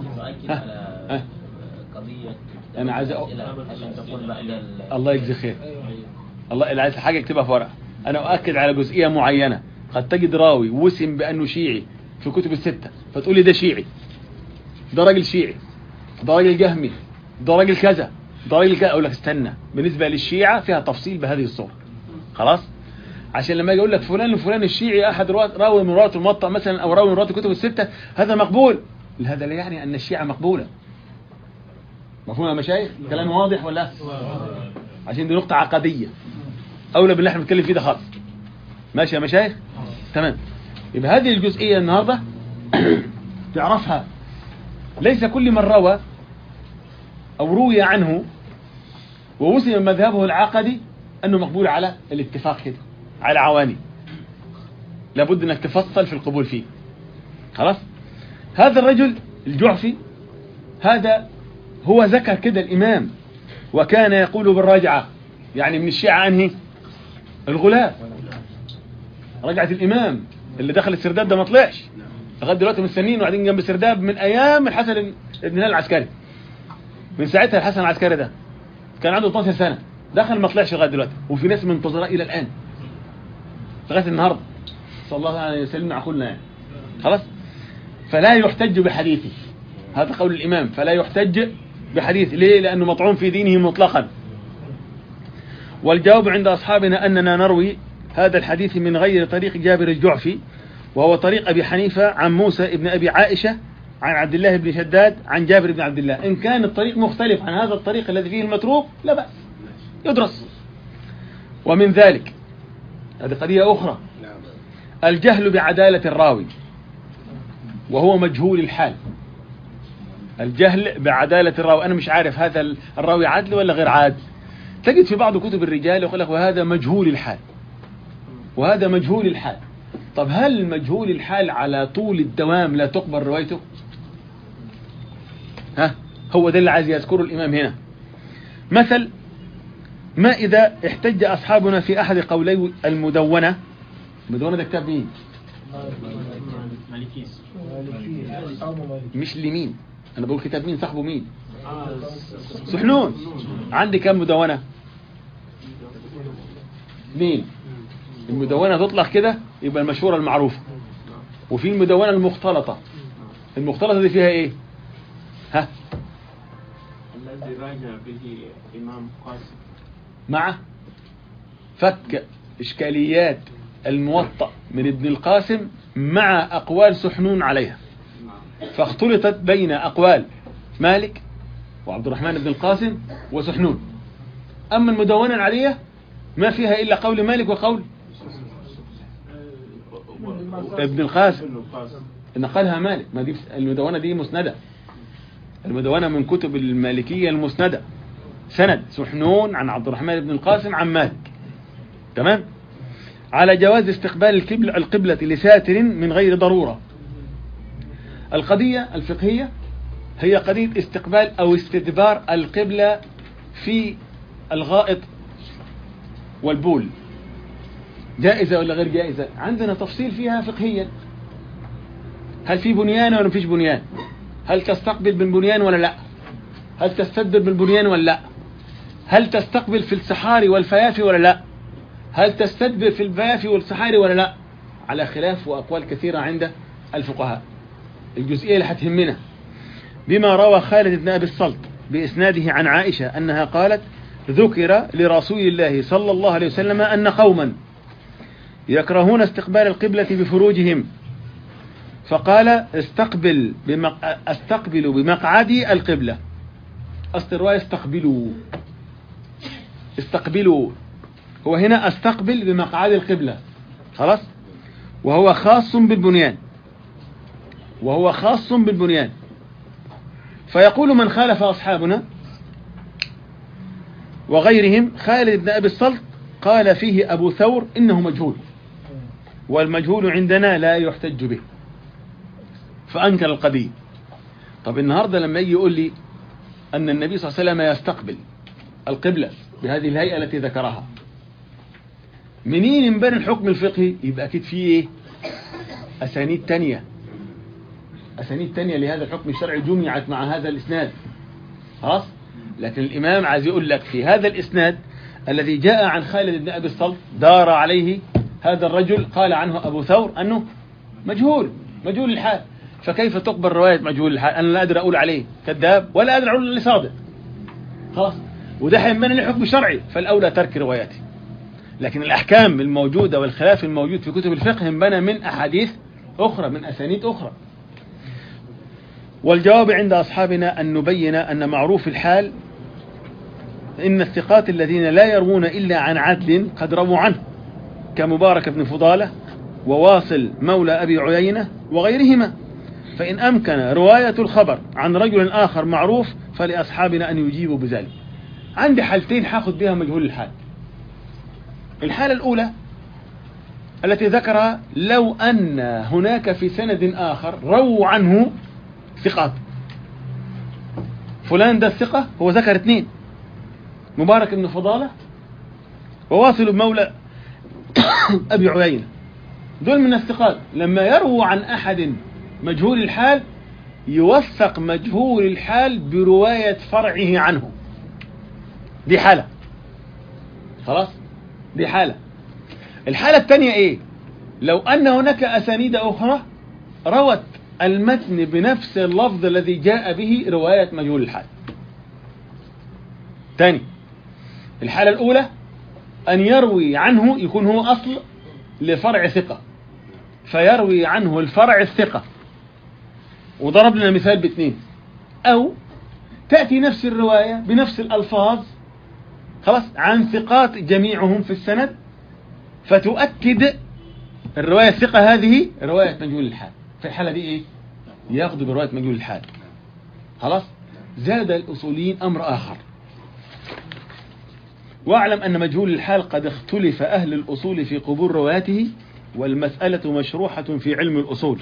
قضية أنا عايز عشان تكون بعد الله يجزي خير. الله اللي عايز حاجة اكتبها في ورقة. أنا أؤكد على جزئية معينة. قد تجد راوي وسم بأنه شيعي في كتب الستة فتقول لي ده شيعي، ده راجل شيعي، ده راجل جهمي، ده راجل كذا، ده راجل كذا. أقول لك استنى، بالنسبة للشيعة فيها تفصيل بهذه الصورة. خلاص. عشان لما يقول لك فلان الفلاني الشيعي أحد راوي من رواة الموطأ مثلا أو راوي من رواة الكتب الستة هذا مقبول، هذا لا يعني أن الشيعة مقبولة. مفهوم يا مشايخ؟ كلام واضح ولا؟ عشان دي نقطة عقدية أولى باللي احنا بنتكلم فيه ده خالص. ماشي يا مشايخ؟ تمام. يبقى هذه الجزئية النهاردة تعرفها، ليس كل من روى أو روي عنه ووسم مذهبه العقدي أنه مقبول على الاتفاق كده على عواني، لابد أنك تفصل في القبول فيه. خلاص. هذا الرجل الجعفي هذا هو ذكر كده الإمام وكان يقول بالرجعة، يعني من الشيعة أنهي الغلاة، رجعة الإمام اللي دخل السرداب ده ما طلعش لغاية دلوقتي مستنين وقاعدين جنب السرداب من أيام الحسن بن هلال العسكري. من ساعتها الحسن العسكري ده كان عنده 12 سنة دخل ما طلعش لغاية دلوقتي، وفي ناس منتظرة إلى الآن لغاية النهاردة. صلى الله عليه وسلم عقولنا يعني. خلاص. فلا يحتج بحديثه، هذا قول الإمام، فلا يحتج بحديث. ليه؟ لأنه مطعون في دينه مطلقا. والجواب عند أصحابنا أننا نروي هذا الحديث من غير طريق جابر الجعفي، وهو طريق أبي حنيفة عن موسى ابن أبي عائشة عن عبد الله بن شداد عن جابر بن عبد الله. إن كان الطريق مختلف عن هذا الطريق الذي فيه المتروك لا بأس، يدرس. ومن ذلك، هذه قضية أخرى، الجهل بعدالة الراوي وهو مجهول الحال. الجهل بعدالة الراوي، أنا مش عارف هذا الراوي عدل ولا غير عادل. تجد في بعض كتب الرجال يقول لك وهذا مجهول الحال وهذا مجهول الحال. طب هل مجهول الحال على طول الدوام لا تقبل روايته؟ هو ده اللي عايز يذكره الإمام هنا. مثل ما إذا احتج أصحابنا في أحد قولي المدونة. المدونة ده كتاب مين؟ مش لمين، أنا بقول كتاب مين، صاحبه مين؟ سحنون. عندي كم مدونة؟ مين؟ المدونة تطلق كده يبقى المشهورة المعروفة، وفي المدونة المختلطة. المختلطة دي فيها ايه؟ الذي راجع به إمام قاسم مع فك إشكاليات الموطأ من ابن القاسم مع أقوال سحنون عليها، فاختلطت بين أقوال مالك وعبد الرحمن بن القاسم وسحنون. أما المدونة العادية ما فيها إلا قول مالك وقول ابن القاسم، نقلها مالك. ما دي المدونة دي مسندة، المدونة من كتب المالكية المسندة، سند سحنون عن عبد الرحمن بن القاسم عن مالك. تمام. على جواز استقبال القبلة لساتر من غير ضرورة. القضية الفقهية هي قضية استقبال أو استدبار القبلة في الغائط والبول، جائزة ولا غير جائزة؟ عندنا تفصيل فيها فقهيا. هل في بنيان ولا مفيش بنيان؟ هل تستقبل بالبنيان ولا لا؟ هل تستدبر بالبنيان ولا لا؟ هل تستقبل في الصحاري والفيافي ولا لا؟ هل تستدبر في الفيافي والصحاري ولا لا؟ على خلاف وأقوال كثيرة عند الفقهاء. الجزئية اللي هتهمنا بما روى خالد بن أبي الصلت بإسناده عن عائشة أنها قالت: ذكر لرسول الله صلى الله عليه وسلم أن قوما يكرهون استقبال القبلة بفروجهم، فقال: استقبلوا بمقعدي القبلة. أصل الرواية استقبلوا، هو هنا استقبل بمقعد القبلة. خلاص. وهو خاص بالبنيان. فيقول من خالف أصحابنا وغيرهم: خالد بن أبي الصلت قال فيه أبو ثور إنه مجهول، والمجهول عندنا لا يحتج به، فأنكر القضية. طب النهاردة لما يجي يقول لي أن النبي صلى الله عليه وسلم يستقبل القبلة بهذه الهيئة التي ذكرها، منين ينبني الحكم الفقهي؟ يبقى أكيد فيه إيه؟ أسانيد تانية لهذا الحكم الشرعي جمعت مع هذا الإسناد. خلاص. لكن الإمام عايز يقول لك في هذا الإسناد الذي جاء عن خالد بن أبي الصلت دار عليه هذا الرجل، قال عنه أبو ثور أنه مجهول الحال. فكيف تقبل رواية مجهول الحال؟ أنا لا أدري أقول عليه كذاب ولا أدري أقول عليه صادق. خلاص. وده حينبني له حكم شرعي، فالأولى ترك رواياته. لكن الأحكام الموجودة والخلاف الموجود في كتب الفقه انبنى من أحاديث أخرى، من أسانيد أخرى. والجواب عند أصحابنا أن نبين أن معروف الحال إن الثقات الذين لا يروون إلا عن عدل قد رووا عنه كمبارك بن فضالة وواصل مولى أبي عيينة وغيرهما، فإن أمكن رواية الخبر عن رجل آخر معروف فلأصحابنا أن يجيبوا بذلك. عندي حالتين حاخد بها مجهول الحال. الحالة الأولى التي ذكرها لو أن هناك في سند آخر رووا عنه ثقات، فلان ده الثقة، هو ذكر اثنين، مبارك بن فضالة وواصل مولى أبي عيينة، دول من الثقات. لما يرووا عن أحد مجهول الحال يوثق مجهول الحال برواية فرعه عنه. دي حالة، خلاص، دي حالة. الحالة الثانية ايه؟ لو أن هناك أسانيد أخرى روت المتن بنفس اللفظ الذي جاء به رواية مجهول الحال. تاني، الحالة الأولى أن يروي عنه، يكون هو أصل لفرع ثقة فيروي عنه الفرع الثقة، وضرب لنا مثال باثنين، أو تأتي نفس الرواية بنفس الألفاظ خلاص عن ثقات جميعهم في السند، فتؤكد الرواية الثقة هذه رواية مجهول الحال. في الحالة دي إيه؟ يأخذ برواية مجهول الحال. خلاص. زاد الأصوليين أمر آخر، واعلم أن مجهول الحال قد اختلف أهل الأصول في قبول رواياته، والمسألة مشروحة في علم الأصول.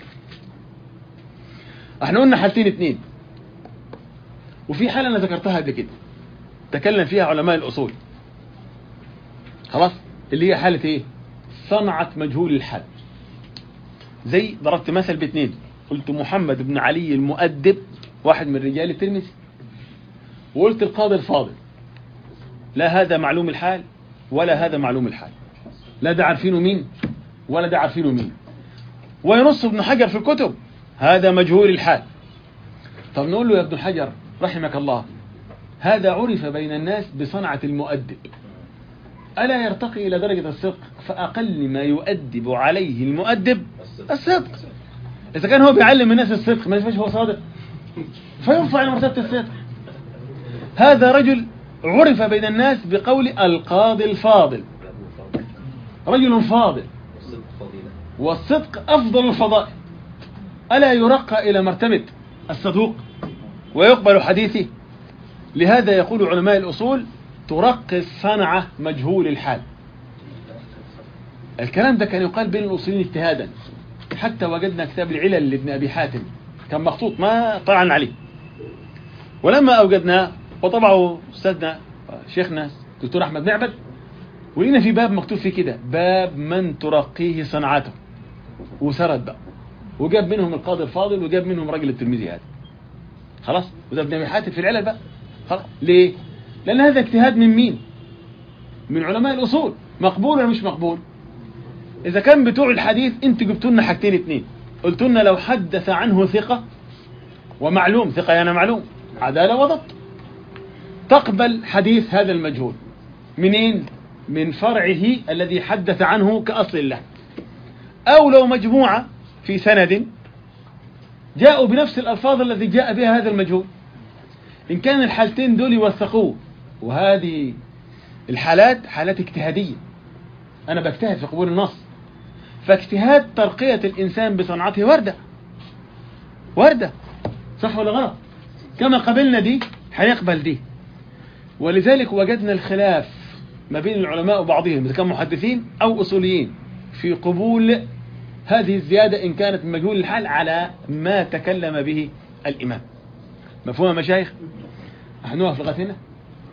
احنا قلنا حالتين اثنين، وفي حالة أنا ذكرتها قبل كده تكلم فيها علماء الأصول، خلاص، اللي هي حالة ايه؟ صنعة مجهول الحال. زي ضربت مثل باثنين، قلت محمد بن علي المؤدب واحد من رجال الترمذي، وقلت القاضي الفاضل. لا هذا معلوم الحال ولا هذا معلوم الحال، لا ده عارفينه مين ولا ده عارفينه مين. وينص ابن حجر في الكتب هذا مجهول الحال. طب نقول له يا ابن حجر رحمك الله، هذا عرف بين الناس بصنعة المؤدب، ألا يرتقي إلى درجة الصدق؟ فأقل ما يؤدب عليه المؤدب الصدق. إذا كان هو بيعلم الناس الصدق ما يفش هو صادق، فيرفع إلى مرتبة الصدق. هذا رجل عرف بين الناس بقول القاضي الفاضل، رجل فاضل، والصدق أفضل الفضائل، ألا يرقى إلى مرتبة الصدوق ويقبل حديثه؟ لهذا يقول علماء الأصول ترقي الصنعة مجهول الحال. الكلام ده كان يقال بين الأصوليين اجتهادا، حتى وجدنا كتاب العلل لابن أبي حاتم كان مخطوط ما طلعنا عليه، ولما أوجدناه وطبعه أستاذنا شيخنا دكتور أحمد معبد، ولينا في باب مكتوب فيه كده باب من ترقيه صنعته، وسرد بقى وجاب منهم القاضي الفاضل وجاب منهم رجل الترمذي هذا، خلاص، وده ابن أبي حاتم في العلل بقى، خلاص. ليه؟ لأن هذا اجتهاد من مين؟ من علماء الأصول. مقبول ولا مش مقبول؟ إذا كان بتوع الحديث أنت جبتوا لنا حاجتين اثنين، قلت لنا لو حدث عنه ثقة ومعلوم، ثقة يعني معلوم، عدالة وضبط، تقبل حديث هذا المجهول منين؟ من فرعه الذي حدث عنه كأصل له. أو لو مجموعة في سند جاءوا بنفس الألفاظ الذي جاء بها هذا المجهول، إن كان الحالتين دول يوثقوه، وهذه الحالات حالات اجتهادية، أنا بجتهد في قبول النص، فاجتهاد ترقية الإنسان بصنعته وردة، صح ولا غلط؟ كما قبلنا دي هيقبل دي. ولذلك وجدنا الخلاف ما بين العلماء وبعضهم، إذا كانوا محدثين أو أصوليين، في قبول هذه الزيادة إن كانت من مجهول الحال على ما تكلم به الإمام. مفهوم يا مشايخ؟ هنقف لغاية هنا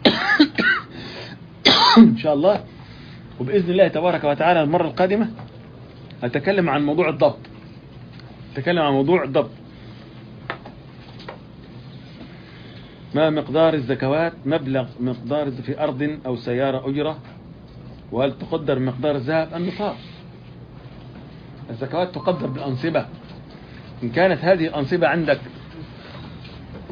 إن شاء الله، وبإذن الله تبارك وتعالى المرة القادمة أتكلم عن موضوع الضبط. ما مقدار الزكوات؟ مبلغ مقدار في أرض أو سيارة أجرة، وهل تقدر مقدار الذهب؟ النصاب. الزكوات تقدر بالأنصبة، إن كانت هذه الأنصبة عندك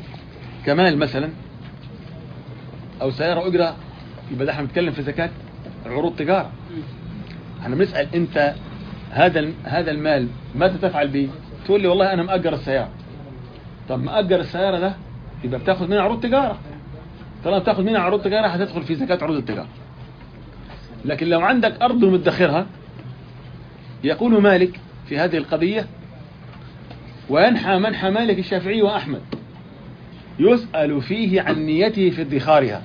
كمال مثلا أو سيارة أجرة، يبقى ده احنا بنتكلم في زكاة عروض تجارة. احنا بنسأل انت هذا المال ماذا تفعل به؟ تقول لي والله انا مأجر السيارة. طب مأجر السيارة ده يبقى بتاخد منها عروض تجارة. طالما بتاخد منها عروض تجارة هتدخل في زكاة عروض التجارة. لكن لو عندك أرض مدخرها، يقول مالك في هذه القضية: وينحى منحى مالك الشافعي وأحمد، يسأل فيه عن نيته في ادخارها،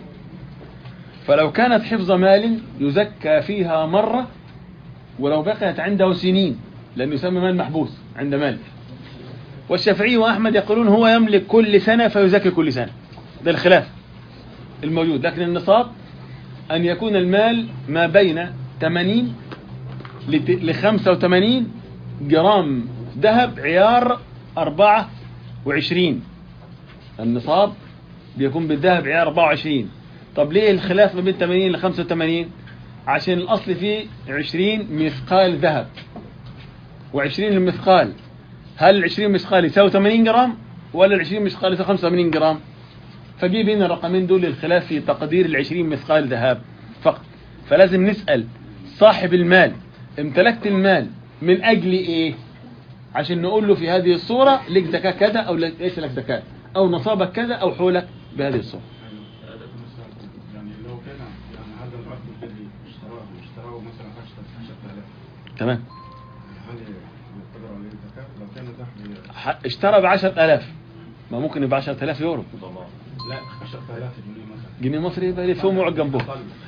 فلو كانت حفظ مال يزكى فيها مرة، ولو بقيت عنده سنين لأنه يسمى مال محبوس عند مالك. والشافعي وأحمد يقولون هو يملك كل سنة فيزكي كل سنة. ده الخلاف الموجود. لكن النصاب أن يكون المال ما بين 80 ل 85 جرام ذهب عيار 24. النصاب بيكون بالذهب عيار 24. طب ليه الخلاف ما بين 80 ل 85؟ عشان الأصل فيه 20 مثقال ذهب و20 المثقال. هل 20 مثقال يساوي 80 جرام ولا 20 مثقال يساوي 85 جرام؟ فجي بين الرقمين دول الخلاف في تقدير 20 مثقال ذهب فقط. فلازم نسأل صاحب المال: امتلكت المال من أجل إيه؟ عشان نقول له في هذه الصورة لك زكاة كذا أو ليس لك زكاة، أو نصابك كذا أو حولك بهذه الصورة. يعني لو كان يعني هذا الرقم الذي اشتراه مثلا 10,000 تمام. هل يقدر عليه الزكاة؟ لو كان ذهب اشترى ب10,000، ما ممكن يبقى 10,000 يورو؟ لا 10,000 جنيه مثلا. جنيه مصري يبقى فيه معجم جنبه.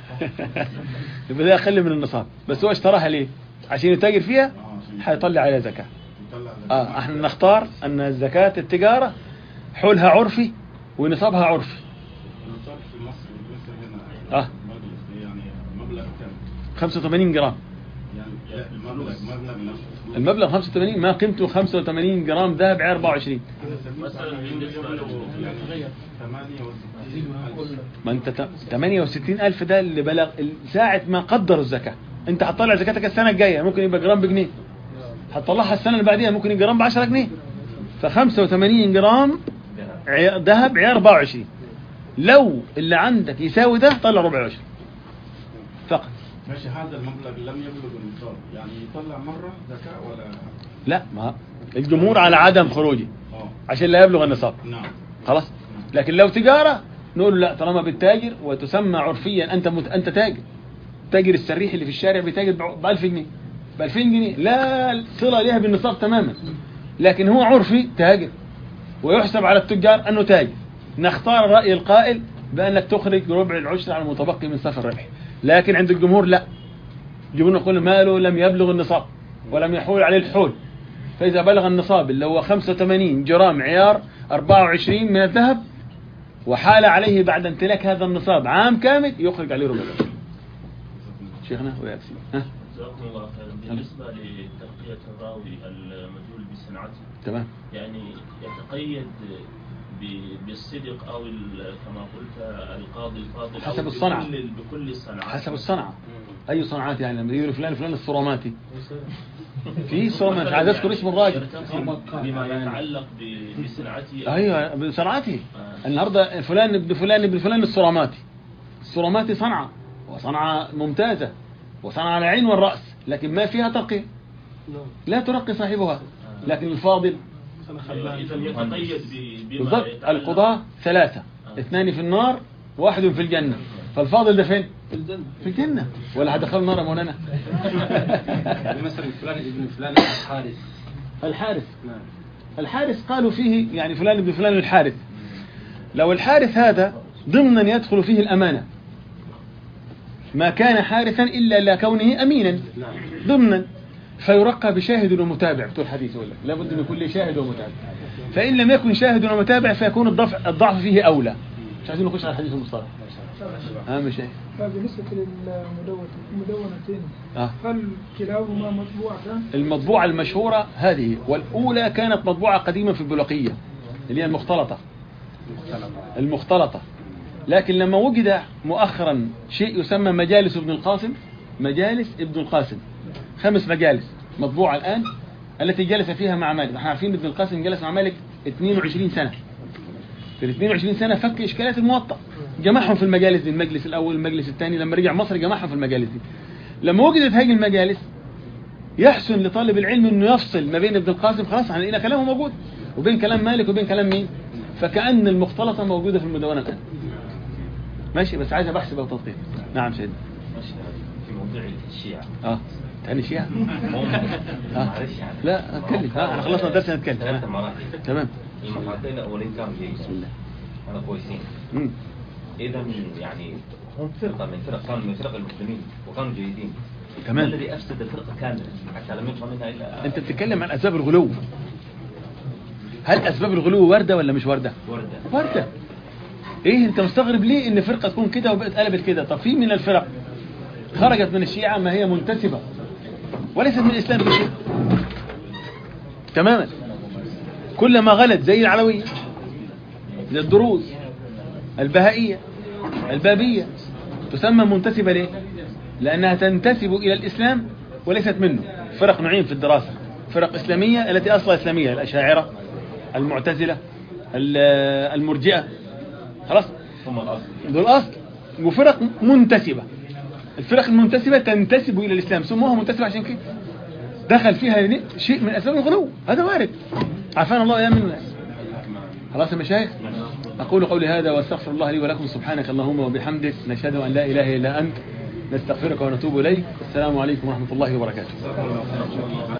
يبقى ده أقل من النصاب. بس هو اشتراها ليه؟ عشان يتاجر فيها هيطلع عليها زكاة. احنا نختار ان الزكاة التجارة حولها عرفي ونصابها عرفي. النصاب في مصر مثل هنا يعني مبلغ كام؟ 85 جرام. يعني المبلغ نفسه. المبلغ 85 ما قيمته 85 جرام ذهب عيار 24. مثلا بالنسبة له يعني 68,000. ما انت 68,000 ده اللي بلغ ساعة ما قدروا الزكاة. انت هتطلع زكاتك السنة الجاية ممكن يبقى جرام بجنيه، هتطلعها السنة اللي بعديها ممكن يبقى جرام ب10 جنيه. ف85 جرام ذهب عيار 24. لو اللي عندك يساوي ده طلع ربع عشر فقط. ماشي. هذا المبلغ لم يبلغ النصاب، يعني يطلع مرة زكاة ولا لا؟ ما الجمهور على عدم خروجه عشان لا يبلغ النصاب. نعم خلاص. لكن لو تجارة نقول لا، طالما بالتاجر وتسمى عرفيا انت تاجر. تاجر السريح اللي في الشارع بيتاجر ب1000 جنيه ب2000 جنيه، لا صلة لها بالنصاب تماما، لكن هو عرفي تاجر ويحسب على التجار انه تاجر. نختار رأي القائل بانك تخرج ربع العشر على المتبقي من صافي الربح. لكن عند الجمهور لا، الجمهور يقول ماله لم يبلغ النصاب ولم يحول عليه الحول. فإذا بلغ النصاب اللي هو 85 جرام عيار 24 من الذهب وحال عليه بعد امتلاك هذا النصاب عام كامل يخرج عليه ربع العشر. شيخنا وياكسي. جزاكم الله خيرا. بالنسبة لترقية الراوي المجهول بصنعته، تمام، يعني يتقيد بالصدق أو كما قلت القاضي الفاضل حسب الصنعة، بكل الصنعات، حسب الصنعة. أي صنعات؟ يعني لما يقولوا فلان الصراماتي، في صرامات مش عايز أذكر اسم الراجل بما يتعلق بصنعته. أيوة بصنعته. النهاردة فلان ابن فلان ابن فلان الصراماتي. الصراماتي صنعة وصنعة ممتازة وصنعة على العين والرأس، لكن ما فيها ترقية، لا ترقي صاحبها. لكن الفاضل يتقيد بالضبط. القضاة 3، 2 في النار و1 في الجنة. فالفاضل ده فين؟ في الجنة. ولا هدخل النار يا مولانا؟ مثلا فلان ابن فلان الحارث. الحارث قالوا فيه يعني فلان ابن فلان الحارث. لو الحارث هذا ضمنا يدخل فيه الأمانة، ما كان حارثا إلا لكونه أمينا ضمنا، فيرقى بشاهد ومتابع. بتقول حديث ولا لابد من كل شاهد ومتابع. فإن لم يكن شاهد ومتابع فيكون الضعف فيه أولى. مش عايزين نخش على الحديث المصطلح. أهم شيء. فبالنسبة للمدونتين هل كلاهما مطبوعتان؟ المطبوعة المشهورة هذه، والأولى كانت مطبوعة قديما في البلقية اللي هي المختلطة. لكن لما وجد مؤخرا شيء يسمى مجالس ابن القاسم، مجالس ابن القاسم 5 مجالس مطبوعة الآن التي جلس فيها مع مالك. احنا عارفين ابن القاسم جلس مع مالك 22 سنة. في 22 سنة فك إشكالات الموطأ جمعهم في المجالس دي، المجلس الأول المجلس الثاني، لما رجع مصر جمعهم في المجالس دي. لما وجدت هذه المجالس يحسن لطالب العلم انه يفصل ما بين ابن القاسم، خلاص احنا لقينا كلامه موجود، وبين كلام مالك وبين كلام مين، فكأن المختلطة موجودة في المدونة الآن. ماشي، بس عايز بحث بقى وتدقيق. نعم سيدنا. ماشي في موضوع الشيعة. تاني شيعة. معلش يعني. لا اتكلم. احنا خلصنا الدرس نتكلم. 3 مراحل. تمام. المرحلتين الأولين كانوا جيدين. بسم الله. كانوا كويسين. إذا يعني هم فرقة من فرق، كانوا من فرق المسلمين وكانوا جيدين. تمام. الذي أفسد الفرقة كاملة حتى لم يبقى منها إلا. أنت بتتكلم عن أسباب الغلو. هل أسباب الغلو وردة ولا مش وردة؟ وردة. إيه أنت مستغرب ليه إن فرقة تكون كده وبقت قلبت كده؟ طب في من الفرق خرجت من الشيعة ما هي منتسبة وليست من الإسلام بشيء. تماما. كلما غلت زي العلوية، زي الدروز، البهائية، البابية، تسمى منتسبة ليه؟ لأنها تنتسب إلى الإسلام وليست منه. فرق نوعين في الدراسة، فرق إسلامية التي أصلها إسلامية، الأشاعرة، المعتزلة، المرجئة، خلاص دول أصل، وفرق منتسبة. الفرق المنتسبة تنتسب إلى الإسلام، سموها منتسبة عشان كده دخل فيها شيء من أسباب الغلو، هذا وارد، عافانا الله يا من. خلاص يا مشايخ، أقول قولي هذا واستغفر الله لي ولكم، سبحانك اللهم وبحمدك، نشهد أن لا إله إلا أنت، نستغفرك ونتوب إليك. السلام عليكم ورحمة الله وبركاته.